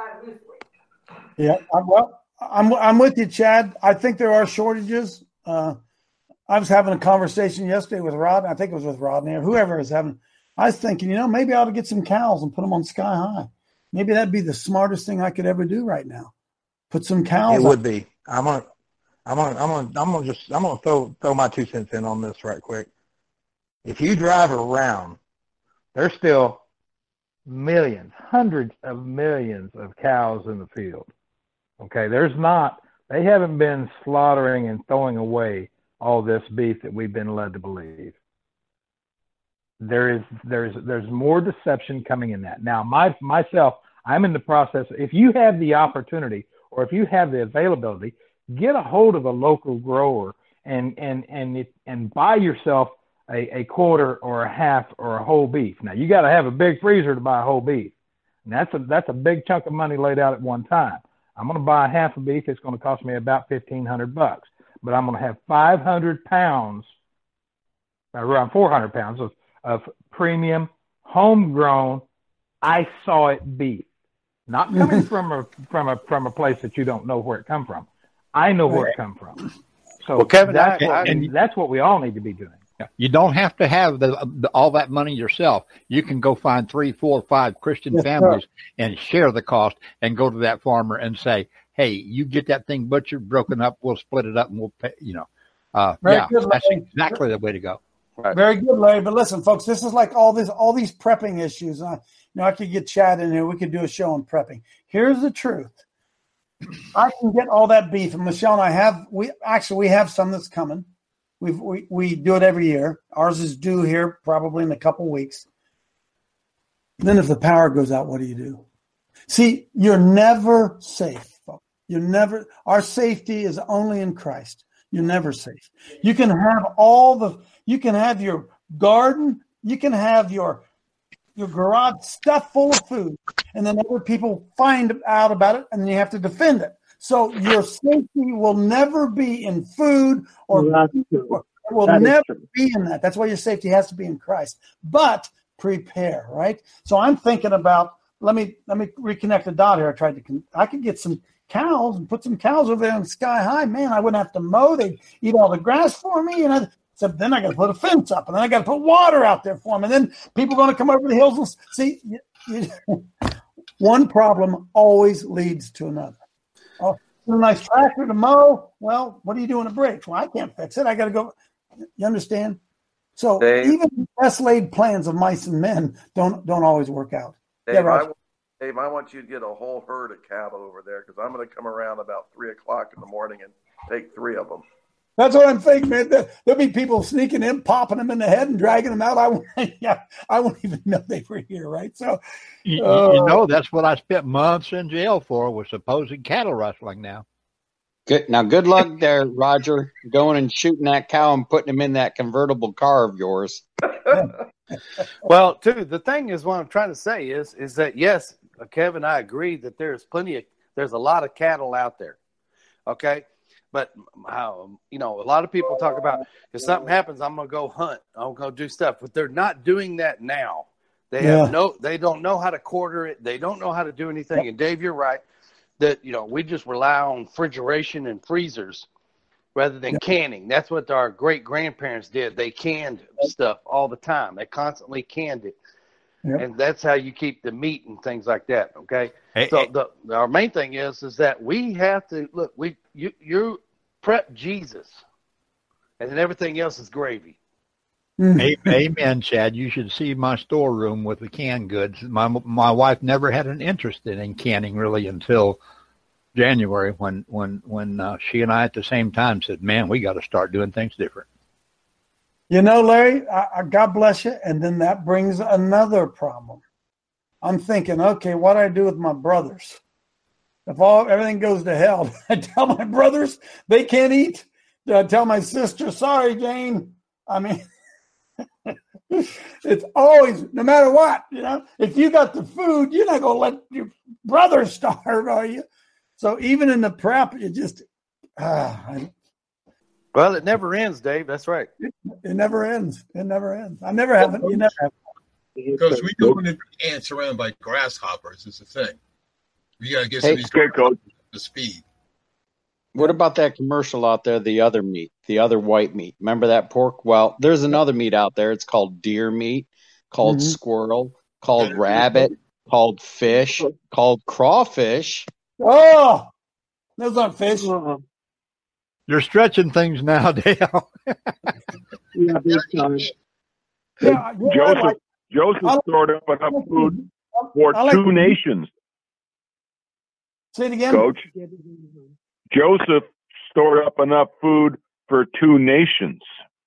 Yeah, I'm, well, I'm I'm with you, Chad. I think there are shortages. Uh, I was having a conversation yesterday with Rod. I think it was with Rodney or whoever was having. I was thinking, you know, maybe I ought to get some cows and put them on Sky High. Maybe that'd be the smartest thing I could ever do right now. Put some cows. It on. would be. I'm gonna, I'm gonna, I'm gonna, I'm gonna just, I'm gonna throw throw my two cents in on this right quick. If you drive around, there's still millions, hundreds of millions of cows in the field. Okay, there's not. They haven't been slaughtering and throwing away all this beef that we've been led to believe. There is, there's, there's more deception coming in that. Now, my myself, I'm in the process. If you have the opportunity, or if you have the availability, get a hold of a local grower and and and it, and buy yourself a, a quarter or a half or a whole beef. Now, you got to have a big freezer to buy a whole beef, and that's a that's a big chunk of money laid out at one time. I'm going to buy a half a beef. It's going to cost me about fifteen hundred bucks, but I'm going to have five hundred pounds, around four hundred pounds of, of premium, homegrown, I saw it beef, not coming from a from a from a place that you don't know where it come from. I know where it come from. So Well, Kevin, that's, I- what, I- and that's what we all need to be doing. You don't have to have the, the, all that money yourself. You can go find three, four, five Christian Yes, families sir. and share the cost and go to that farmer and say, hey, you get that thing butchered, broken up, we'll split it up and we'll pay, you know. Uh, Very yeah, good, that's Larry. exactly the way to go. Very good, Larry. But listen, folks, this is like all this, all these prepping issues. Uh, you know, I could get Chad in here. We could do a show on prepping. Here's the truth. I can get all that beef, and Michelle and I have. We actually we have some that's coming. We've, we we do it every year. Ours is due here probably in a couple weeks. Then, if the power goes out, what do you do? See, you're never safe. Folks. You're never. Our safety is only in Christ. You're never safe. You can have all the. You can have your garden. You can have your your garage stuffed full of food, and then other people find out about it, and then you have to defend it. So your safety will never be in food or, or it will That is never true. be in that. That's why your safety has to be in Christ. But prepare, right? So I'm thinking about let me let me reconnect the dot here. I tried to con- I could get some cows and put some cows over there in Sky High. Man, I wouldn't have to mow. They'd eat all the grass for me, and I, so then I got to put a fence up, and then I got to put water out there for them, and then people are going to come over the hills and see. You, you, one problem always leads to another. Oh, a nice tractor to mow. Well, what do you do when it breaks? Well, I can't fix it. I got to go. You understand? So Dave? even the best laid plans of mice and men don't don't always work out. Dave, Yeah, I, Roger. will- Dave, I want you to get a whole herd of cattle over there because I'm going to come around about three o'clock in the morning and take three of them. That's what I'm thinking, man. There, there'll be people sneaking in, popping them in the head, and dragging them out. I won't, yeah, I won't even know they were here, right? So, you, uh, you know, that's what I spent months in jail for, was supposed cattle rustling. Now, good. Now, good luck there, Roger, going and shooting that cow and putting him in that convertible car of yours. Well, too, the thing is, what I'm trying to say is, is that yes, Kevin, I agree that there's plenty of, there's a lot of cattle out there. Okay. But how, you know, a lot of people talk about if something happens, I'm going to go hunt. I'm going to go do stuff, but they're not doing that now. They Yeah. have no, they don't know how to quarter it. They don't know how to do anything. And Dave, you're right that, you know, we just rely on refrigeration and freezers rather than canning. That's what our great grandparents did. They canned stuff all the time. They constantly canned it. Yep. And that's how you keep the meat and things like that. Okay. Hey, so hey. the, our main thing is, is that we have to look, we, you, you prep Jesus and then everything else is gravy. Amen, Chad. You should see my storeroom with the canned goods. My my wife never had an interest in, in canning really until January when when when uh, she and I at the same time said, "Man, we got to start doing things different." You know, Larry, I, I, God bless you. And then that brings another problem. I'm thinking, okay, what do I do with my brothers? If all everything goes to hell, I tell my brothers they can't eat. Do I tell my sister, sorry, Jane? I mean, it's always, no matter what, you know, if you got the food, you're not going to let your brother starve, are you? So even in the prep, you just, ah, I, Well, it never ends, Dave. That's right. It, it never ends. It never ends. I never have. You never have. Because we don't want to be ants around by grasshoppers is the thing. We got to get some Hey, of these Okay, coach. to speed. What about that commercial out there, the other meat, the other white meat? Remember that pork? Well, there's another meat out there. It's called deer meat, called Mhm. squirrel, called rabbit, called fish, called crawfish. Oh, those aren't fish. You're stretching things now, Dale. Yeah, big time. Yeah, yeah, I Joseph, like- Joseph I like- stored up enough food for I like- two nations, Say it again. Coach. Joseph stored up enough food for two nations.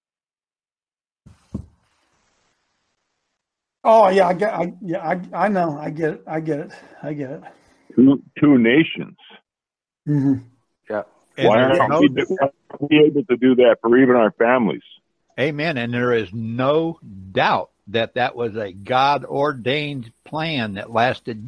Oh yeah, I get. I yeah, I I know. I get it. I get it. I get it. Two, two nations. Mm-hmm. Yeah. Why And aren't no- we, why aren't we able to do that for even our families? Amen. And there is no doubt that that was a God-ordained plan that lasted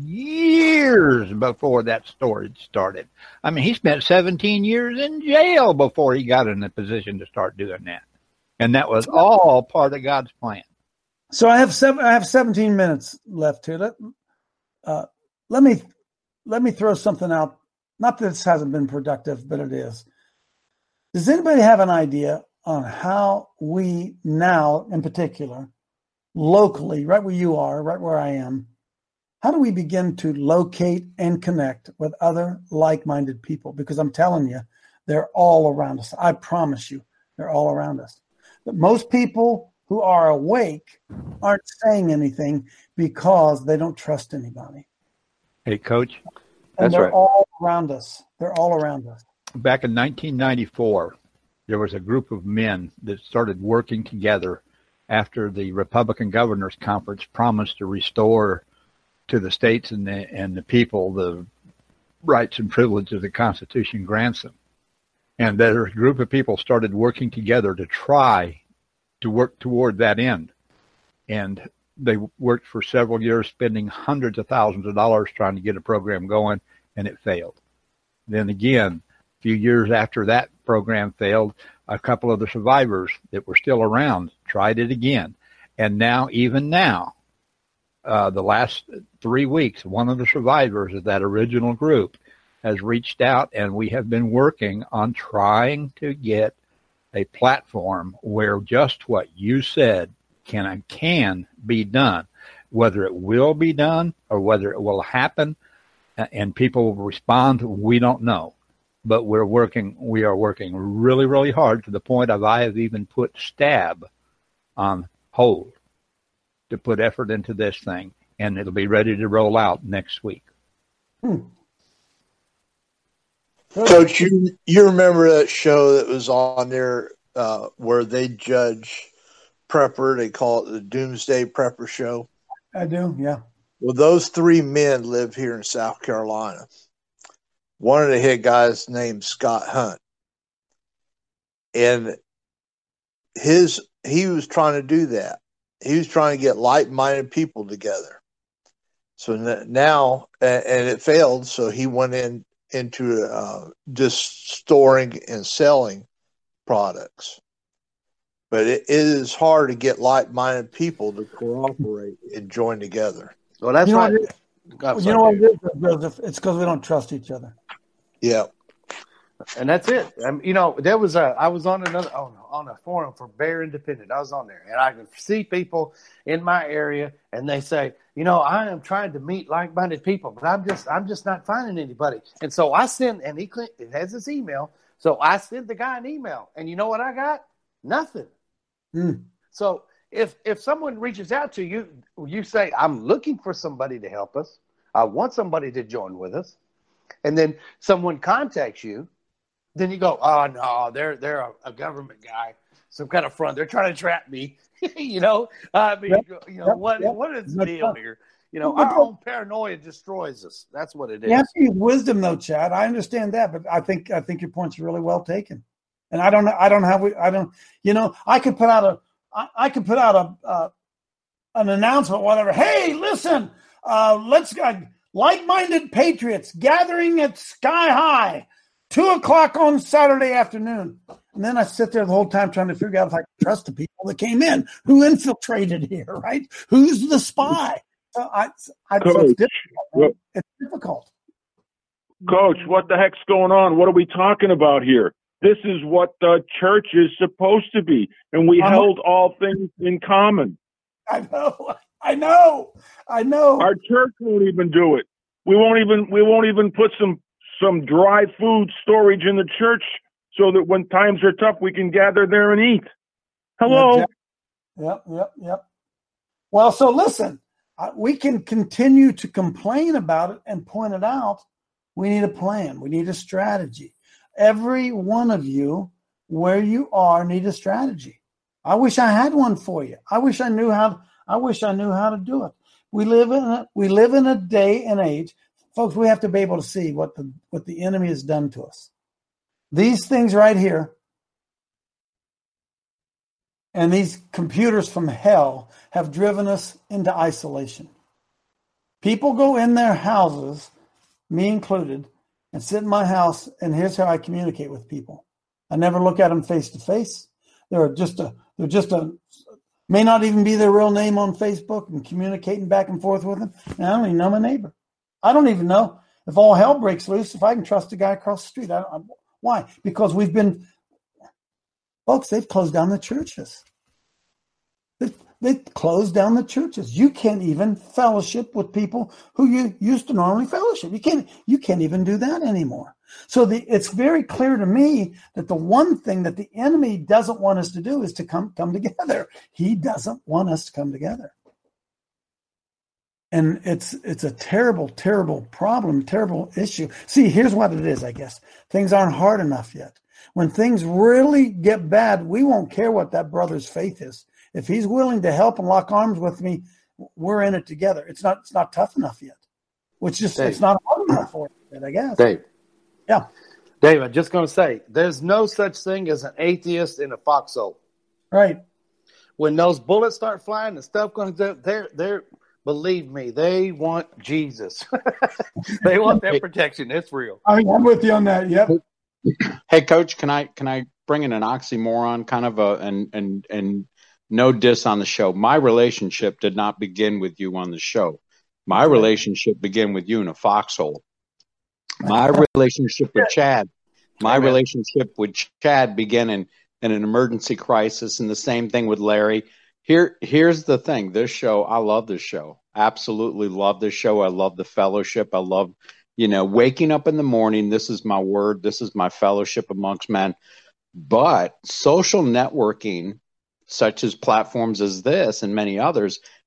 years before that storage started. I mean, he spent seventeen years in jail before he got in a position to start doing that. And that was all part of God's plan. So I have seven. I have seventeen minutes left here. Let uh, let me let me throw something out. Not that this hasn't been productive, but it is. Does anybody have an idea on how we now, in particular, locally, right where you are, right where I am, how do we begin to locate and connect with other like-minded people? Because I'm telling you, they're all around us. I promise you, they're all around us. But most people who are awake aren't saying anything because they don't trust anybody. Hey, Coach, And that's they're right. all around us. They're all around us. Back in nineteen ninety-four, there was a group of men that started working together after the Republican Governors Conference promised to restore to the states and the, and the people the rights and privileges the Constitution grants them. And there a group of people started working together to try to work toward that end. And they worked for several years, spending hundreds of thousands of dollars trying to get a program going, and it failed. Then again, a few years after that program failed, a couple of the survivors that were still around tried it again. And now, even now, uh, the last three weeks, one of the survivors of that original group has reached out, and we have been working on trying to get a platform where just what you said can can be done. Whether it will be done or whether it will happen and people will respond, we don't know. But we're working, we are working really, really hard to the point of I have even put Stab on hold to put effort into this thing. and it'll be ready to roll out next week. Hmm. Coach, you you remember that show that was on there uh, where they judge prepper? They call it the Doomsday Prepper Show. I do, yeah. Well, those three men live here in South Carolina. One of the head guys named Scott Hunt, and his he was trying to do that. He was trying to get like-minded people together. So now, and it failed. So he went in into uh, just storing and selling products. But it, it is hard to get like-minded people to cooperate and join together. Well, that's you know right. What it, you know what it is, Joseph? It's because we don't trust each other. Yeah. And that's it. Um, you know, there was a. I was on another on, on a forum for Bear Independent. I was on there, and I could see people in my area, and they say, you know, I am trying to meet like-minded people, but I'm just, I'm just not finding anybody. And so I send, and he it has his email. So I sent the guy an email, and you know what I got? Nothing. Mm. So if if someone reaches out to you, you say, I'm looking for somebody to help us. I want somebody to join with us, and then someone contacts you. Then you go, oh, no, they're they're a, a government guy, some kind of front. They're trying to trap me. you know, I mean, yep. you know, Yep. what Yep. what is the That's deal right. here? You know, But our the- own paranoia destroys us. That's what it is. You have to use wisdom, though, Chad. I understand that, but I think I think your point's really well taken. And I don't know. I don't have. I don't. You know, I could put out a. I, I could put out a uh, an announcement, whatever. Hey, listen, uh, let's uh, like-minded patriots gathering at Sky High, two o'clock on Saturday afternoon. And then I sit there the whole time trying to figure out if I can trust the people that came in, who infiltrated here, right? Who's the spy? So I, I, so it's difficult. It's difficult. Coach, what the heck's going on? What are we talking about here? This is what the church is supposed to be, and we I'm- held all things in common. I know, I know, I know. Our church won't even do it. We won't even we won't even put some some dry food storage in the church so that when times are tough, we can gather there and eat. Hello. Yep, yep, yep. yep. Well, so listen, uh, we can continue to complain about it and point it out. We need a plan. We need a strategy. Every one of you, where you are, need a strategy. I wish I had one for you. I wish I knew how. I wish I knew how to do it. We live in a, we live in a day and age, folks. We have to be able to see what the what the enemy has done to us. These things right here, and these computers from hell have driven us into isolation. People go in their houses, me included, and sit in my house, and here's how I communicate with people. I never look at them face to face. They're just a, they're just a, may not even be their real name on Facebook and communicating back and forth with them. And I don't even know my neighbor. I don't even know if all hell breaks loose, if I can trust a guy across the street. I don't, I, why? Because we've been, folks, they've closed down the churches. They've, they've closed down the churches. You can't even fellowship with people who you used to normally fellowship. You can't, you can't even do that anymore. So the, it's very clear to me that the one thing that the enemy doesn't want us to do is to come, come together. He doesn't want us to come together. And it's it's a terrible, terrible problem, terrible issue. See, here's what it is, I guess. Things aren't hard enough yet. When things really get bad, we won't care what that brother's faith is. If he's willing to help and lock arms with me, we're in it together. It's not it's not tough enough yet. Which just Dave. it's not hard enough for it, I guess. Dave. Yeah. Dave, I'm just going to say, there's no such thing as an atheist in a foxhole. Right. When those bullets start flying and stuff going to, they're, they're, believe me, they want Jesus. They want that protection. It's real. I mean, I'm with you on that. Yep. Hey, Coach, can I can I bring in an oxymoron, kind of a and and and no diss on the show? My relationship did not begin with you on the show. My relationship began with you in a foxhole. My relationship with Chad, my Amen. relationship with Chad began in, in an emergency crisis, and the same thing with Larry. Here, here's the thing. This show, I love this show. Absolutely love this show. I love the fellowship. I love, you know, waking up in the morning. This is my word. This is my fellowship amongst men. But social networking, such as platforms as this and many others,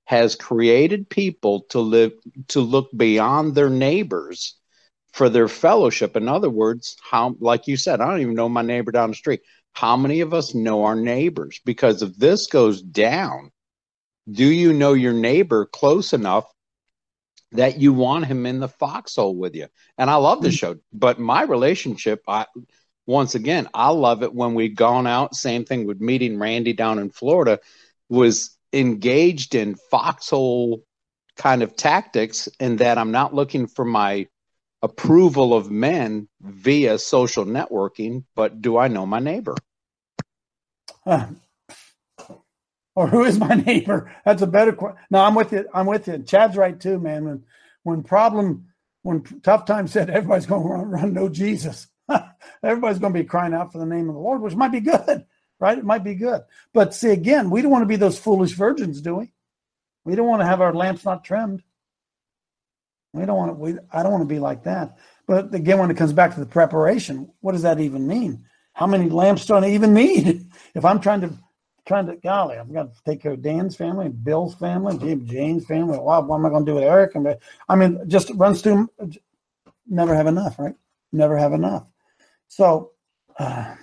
has created people to live to look beyond their neighbors for their fellowship. In other words, how, like you said, I don't even know my neighbor down the street. How many of us know our neighbors? Because if this goes down, do you know your neighbor close enough that you want him in the foxhole with you? And I love this show, but my relationship, I, once again, I love it when we've gone out. Same thing with meeting Randy down in Florida, was engaged in foxhole kind of tactics, in that I'm not looking for my approval of men via social networking, but do I know my neighbor? Uh, or who is my neighbor? That's a better question. No, I'm with you. I'm with you. Chad's right too, man. When when problem, when tough times hit, everybody's going to run, run no Jesus. Everybody's going to be crying out for the name of the Lord, which might be good, right? It might be good. But see, again, we don't want to be those foolish virgins, do we? We don't want to have our lamps not trimmed. We don't want to, we, I don't want to be like that. But again, when it comes back to the preparation, what does that even mean? How many lamps do I even need? If I'm trying to, trying to, golly, I've got to take care of Dan's family, Bill's family, Jane's family. Wow, what am I going to do with Eric? And I mean, just runs through, never have enough, right? Never have enough. So, uh,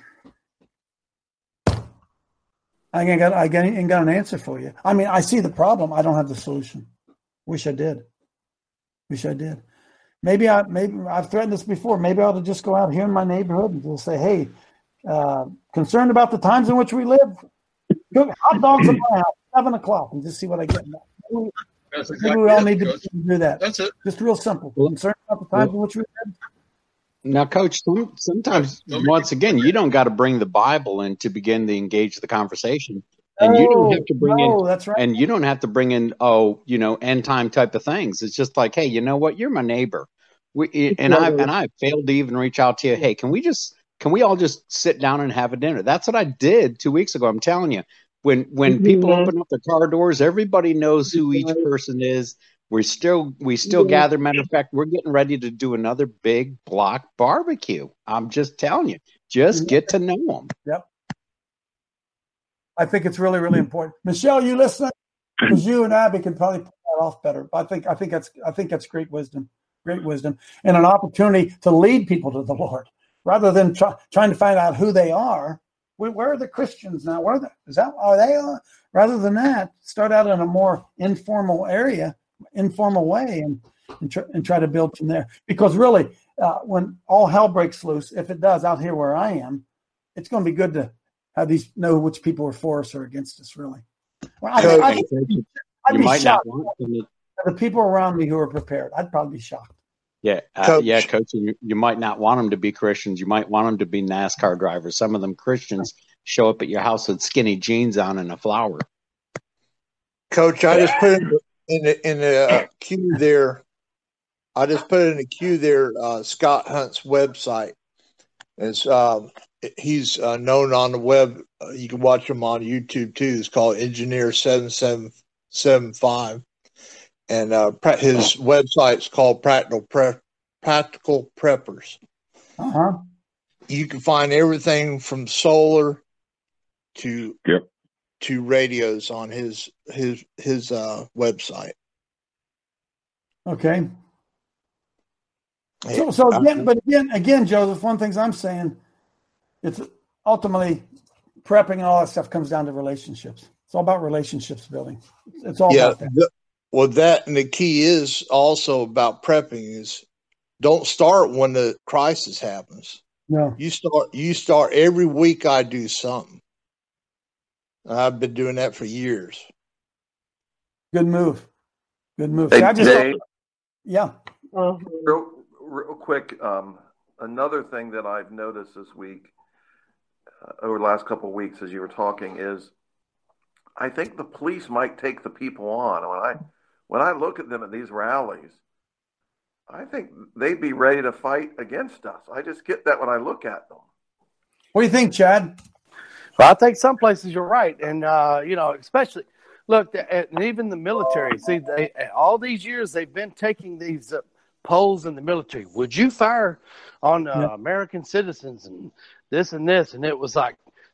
I ain't got, I ain't got an answer for you. I mean, I see the problem. I don't have the solution. Wish I did. Wish I did. Maybe I, maybe I've threatened this before. Maybe I ought to just go out here in my neighborhood and just say, "Hey, uh, concerned about the times in which we live. Cook hot dogs at my house, seven o'clock, and just see what I get." Maybe, That's maybe exactly we all it, need to Coach. do that. That's it. Just real simple. Concerned about the times in which we live. Now, Coach, some, sometimes, once again, you don't got to bring the Bible in to begin to engage the conversation. And you don't have to bring no, in, that's right. and you don't have to bring in, oh, you know, end time type of things. It's just like, hey, you know what? You're my neighbor. We, and I and I failed to even reach out to you. Hey, can we just, can we all just sit down and have a dinner? That's what I did two weeks ago. I'm telling you, when when people Mm-hmm. open up their car doors, everybody knows who each person is. We still we still Yeah. gather. Matter of fact, we're getting ready to do another big block barbecue. I'm just telling you, just get to know them. Yep. I think it's really, really important. Michelle, you listening? Because you and Abby can probably pull that off better. I think I think that's I think that's great wisdom, great wisdom, and an opportunity to lead people to the Lord rather than try, trying to find out who they are. Where, where are the Christians now? Where are they? Is that are they on? Rather than that, start out in a more informal area, informal way, and and, tr- and try to build from there. Because really, uh, when all hell breaks loose, if it does out here where I am, it's going to be good to have these know which people are for us or against us. Really, well, I, Coach, I, I'd, you I'd be might not shocked. want them to- The people around me who are prepared, I'd probably be shocked. Yeah, uh, Coach. yeah, Coach. You, you might not want them to be Christians. You might want them to be NASCAR drivers. Some of them Christians show up at your house with skinny jeans on and a flower. Coach, I just put in the, in the, in the uh, queue there. I just put in the queue there. Uh, Scott Hunt's website. It's um, he's uh, known on the web. Uh, you can watch him on YouTube too. It's called Engineer Seven Seven Seven Five, and uh, pra- his website's called Practical Prep Practical Preppers. Uh huh. You can find everything from solar to Yep. to radios on his his his uh, website. Okay. So, so again, but again, again, Joseph, one of the things I'm saying, it's ultimately prepping and all that stuff comes down to relationships. It's all about relationships building. It's all Yeah. about that. The, well, that and the key is also about prepping is don't start when the crisis happens. No. You start. You start every week. I do something. I've been doing that for years. Good move. Good move. Hey, See, I just Dave, yeah. real, real quick, um, another thing that I've noticed this week, uh, over the last couple of weeks as you were talking, is I think the police might take the people on. When I when I look at them at these rallies, I think they'd be ready to fight against us. I just get that when I look at them. What do you think, Chad? Well, I think some places you're right, and uh, you know, especially look, and even the military. See, they, all these years they've been taking these uh, polls in the military. Would you fire on uh, Yeah. American citizens and this and this? And it was like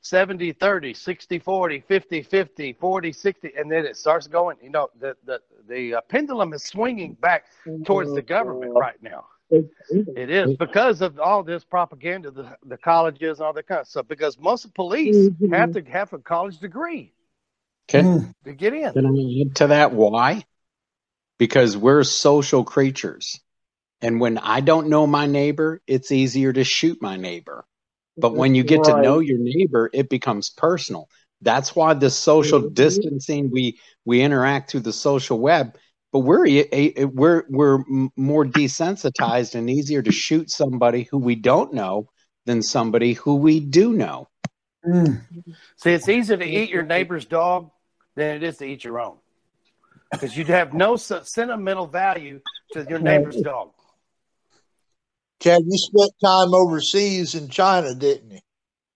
seventy thirty, sixty forty, fifty fifty, forty sixty, and then it starts going. You know, the the the uh, pendulum is swinging back towards the government right now. It is because of all this propaganda, the the colleges, and all that kind of stuff. Because most police have to have a college degree Can, to get in. can I add to that? Why? Because we're social creatures. And when I don't know my neighbor, it's easier to shoot my neighbor. But when you get to know your neighbor, it becomes personal. That's why the social distancing, we we interact through the social web, but we're a, a, we're we're more desensitized and easier to shoot somebody who we don't know than somebody who we do know. Mm. See, it's easier to eat your neighbor's dog than it is to eat your own, because you'd have no sentimental value to your neighbor's dog. Chad, you spent time overseas in China, didn't you?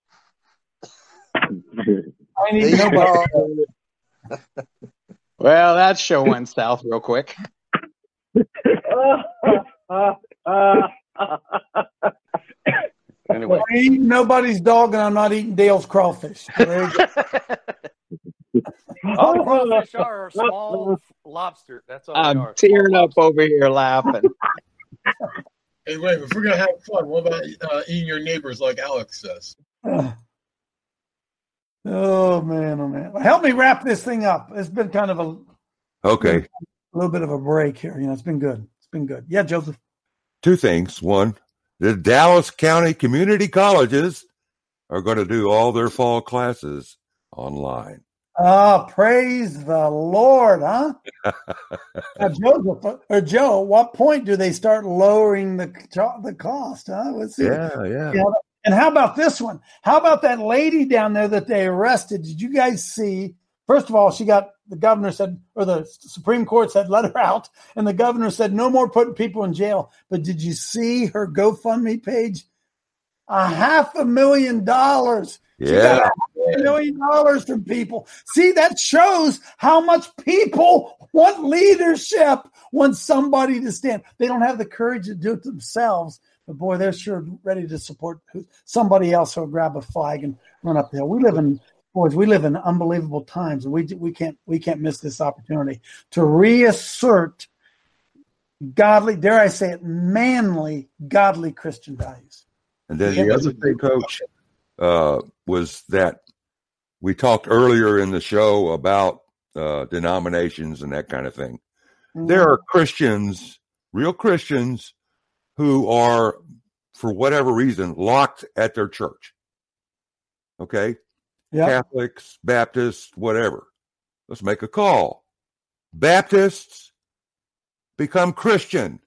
I need nobody. Well, that show went south real quick. Anyway, I ain't nobody's dog, and I'm not eating Dale's crawfish. There you go. all the crawfish are a small lobster. That's all they I'm are. tearing up over here laughing. Hey, wait, if we're going to have fun, what about uh, eating your neighbors like Alex says? Oh, man, oh, man. Well, help me wrap this thing up. It's been kind of a, Okay. a little bit of a break here. You know, it's been good. It's been good. Yeah, Joseph. Two things. One, the Dallas County community colleges are going to do all their fall classes online. Ah, praise the Lord, huh? Now, Joseph or Joe, what point do they start lowering the the cost? Huh? Let's see. Yeah, yeah. You know, and how about this one? How about that lady down there that they arrested? Did you guys see? First of all, she got the governor said, or the Supreme Court said, let her out, and the governor said, no more putting people in jail. But did you see her GoFundMe page? A half a million dollars. She Yeah. got a million dollars from people. See, that shows how much people want leadership, want somebody to stand. They don't have the courage to do it themselves, but boy, they're sure ready to support somebody else who'll grab a flag and run up the hill. We live in, boys, we live in unbelievable times, and we we can't we can't miss this opportunity to reassert godly, dare I say it, manly, godly Christian values. And then the other thing, Coach, uh, was that we talked earlier in the show about uh, denominations and that kind of thing. Mm-hmm. There are Christians, real Christians, who are, for whatever reason, locked at their church. Okay? Yep. Catholics, Baptists, whatever. Let's make a call. Baptists become Christian.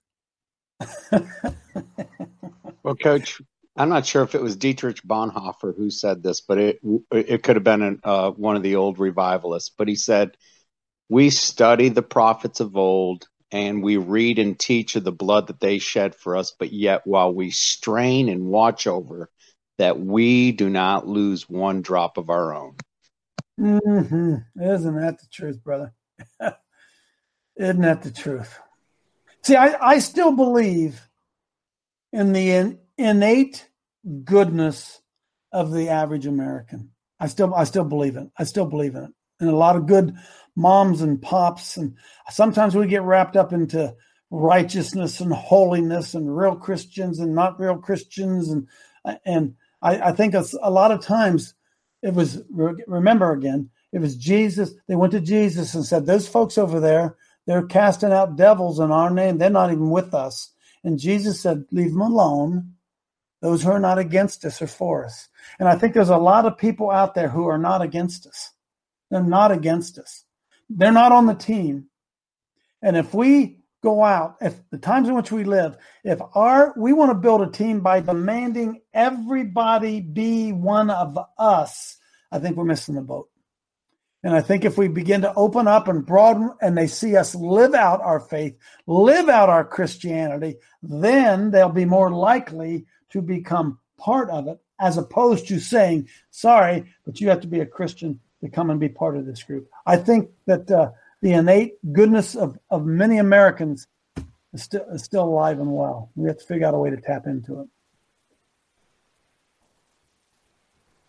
Well, Coach, I'm not sure if it was Dietrich Bonhoeffer who said this, but it it could have been an, uh, one of the old revivalists. But he said, we study the prophets of old, and we read and teach of the blood that they shed for us, but yet while we strain and watch over, that we do not lose one drop of our own. Mm-hmm. Isn't that the truth, brother? Isn't that the truth? See, I, I still believe in the in, innate goodness of the average American. I still I still believe in it. I still believe in it. And a lot of good moms and pops. And sometimes we get wrapped up into righteousness and holiness and real Christians and not real Christians. And and I, I think it's, a lot of times it was, remember again, it was Jesus. They went to Jesus and said, those folks over there, they're casting out devils in our name. They're not even with us. And Jesus said, leave them alone. Those who are not against us are for us. And I think there's a lot of people out there who are not against us. They're not against us. They're not on the team. And if we go out, if the times in which we live, if our we want to build a team by demanding everybody be one of us, I think we're missing the boat. And I think if we begin to open up and broaden and they see us live out our faith, live out our Christianity, then they'll be more likely to become part of it, as opposed to saying, sorry, but you have to be a Christian to come and be part of this group. I think that uh, the innate goodness of, of many Americans is still, is still alive and well. We have to figure out a way to tap into it.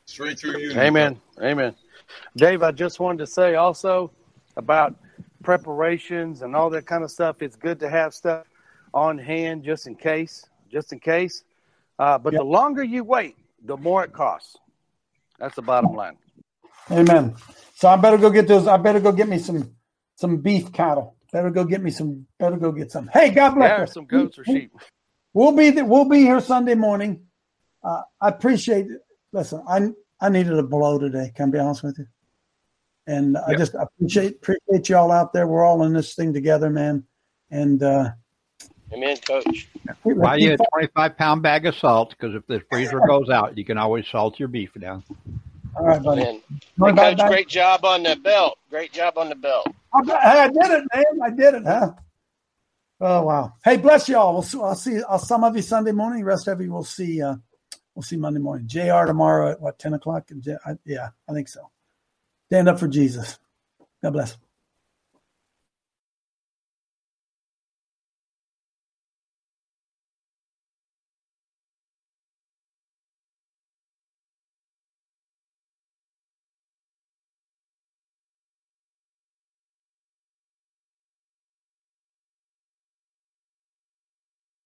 Straight through you. Amen. Amen. Dave, I just wanted to say also about preparations and all that kind of stuff. It's good to have stuff on hand just in case, just in case. Uh, but yep. the longer you wait, the more it costs. That's the bottom line. Amen. So I better go get those. I better go get me some some beef cattle. Better go get me some. Better go get some. Hey, God bless yeah, you. Some goats or sheep. We'll be th- we'll be here Sunday morning. Uh, I appreciate it. Listen, I I needed a blow today. Can I be honest with you? And yep. I just appreciate appreciate you all out there. We're all in this thing together, man. And uh, amen, Coach. Buy you a twenty-five pound bag of salt, because if the freezer goes out, you can always salt your beef down. All right, buddy. Hey, Coach, bye. Great job on the belt. Great job on the belt. I, I did it, man. I did it, huh? Oh wow! Hey, bless y'all. We'll I'll see. I'll some of you Sunday morning. The rest of you we'll see. Uh, we'll see Monday morning. J R tomorrow at what ten o'clock? Yeah, I think so. Stand up for Jesus. God bless.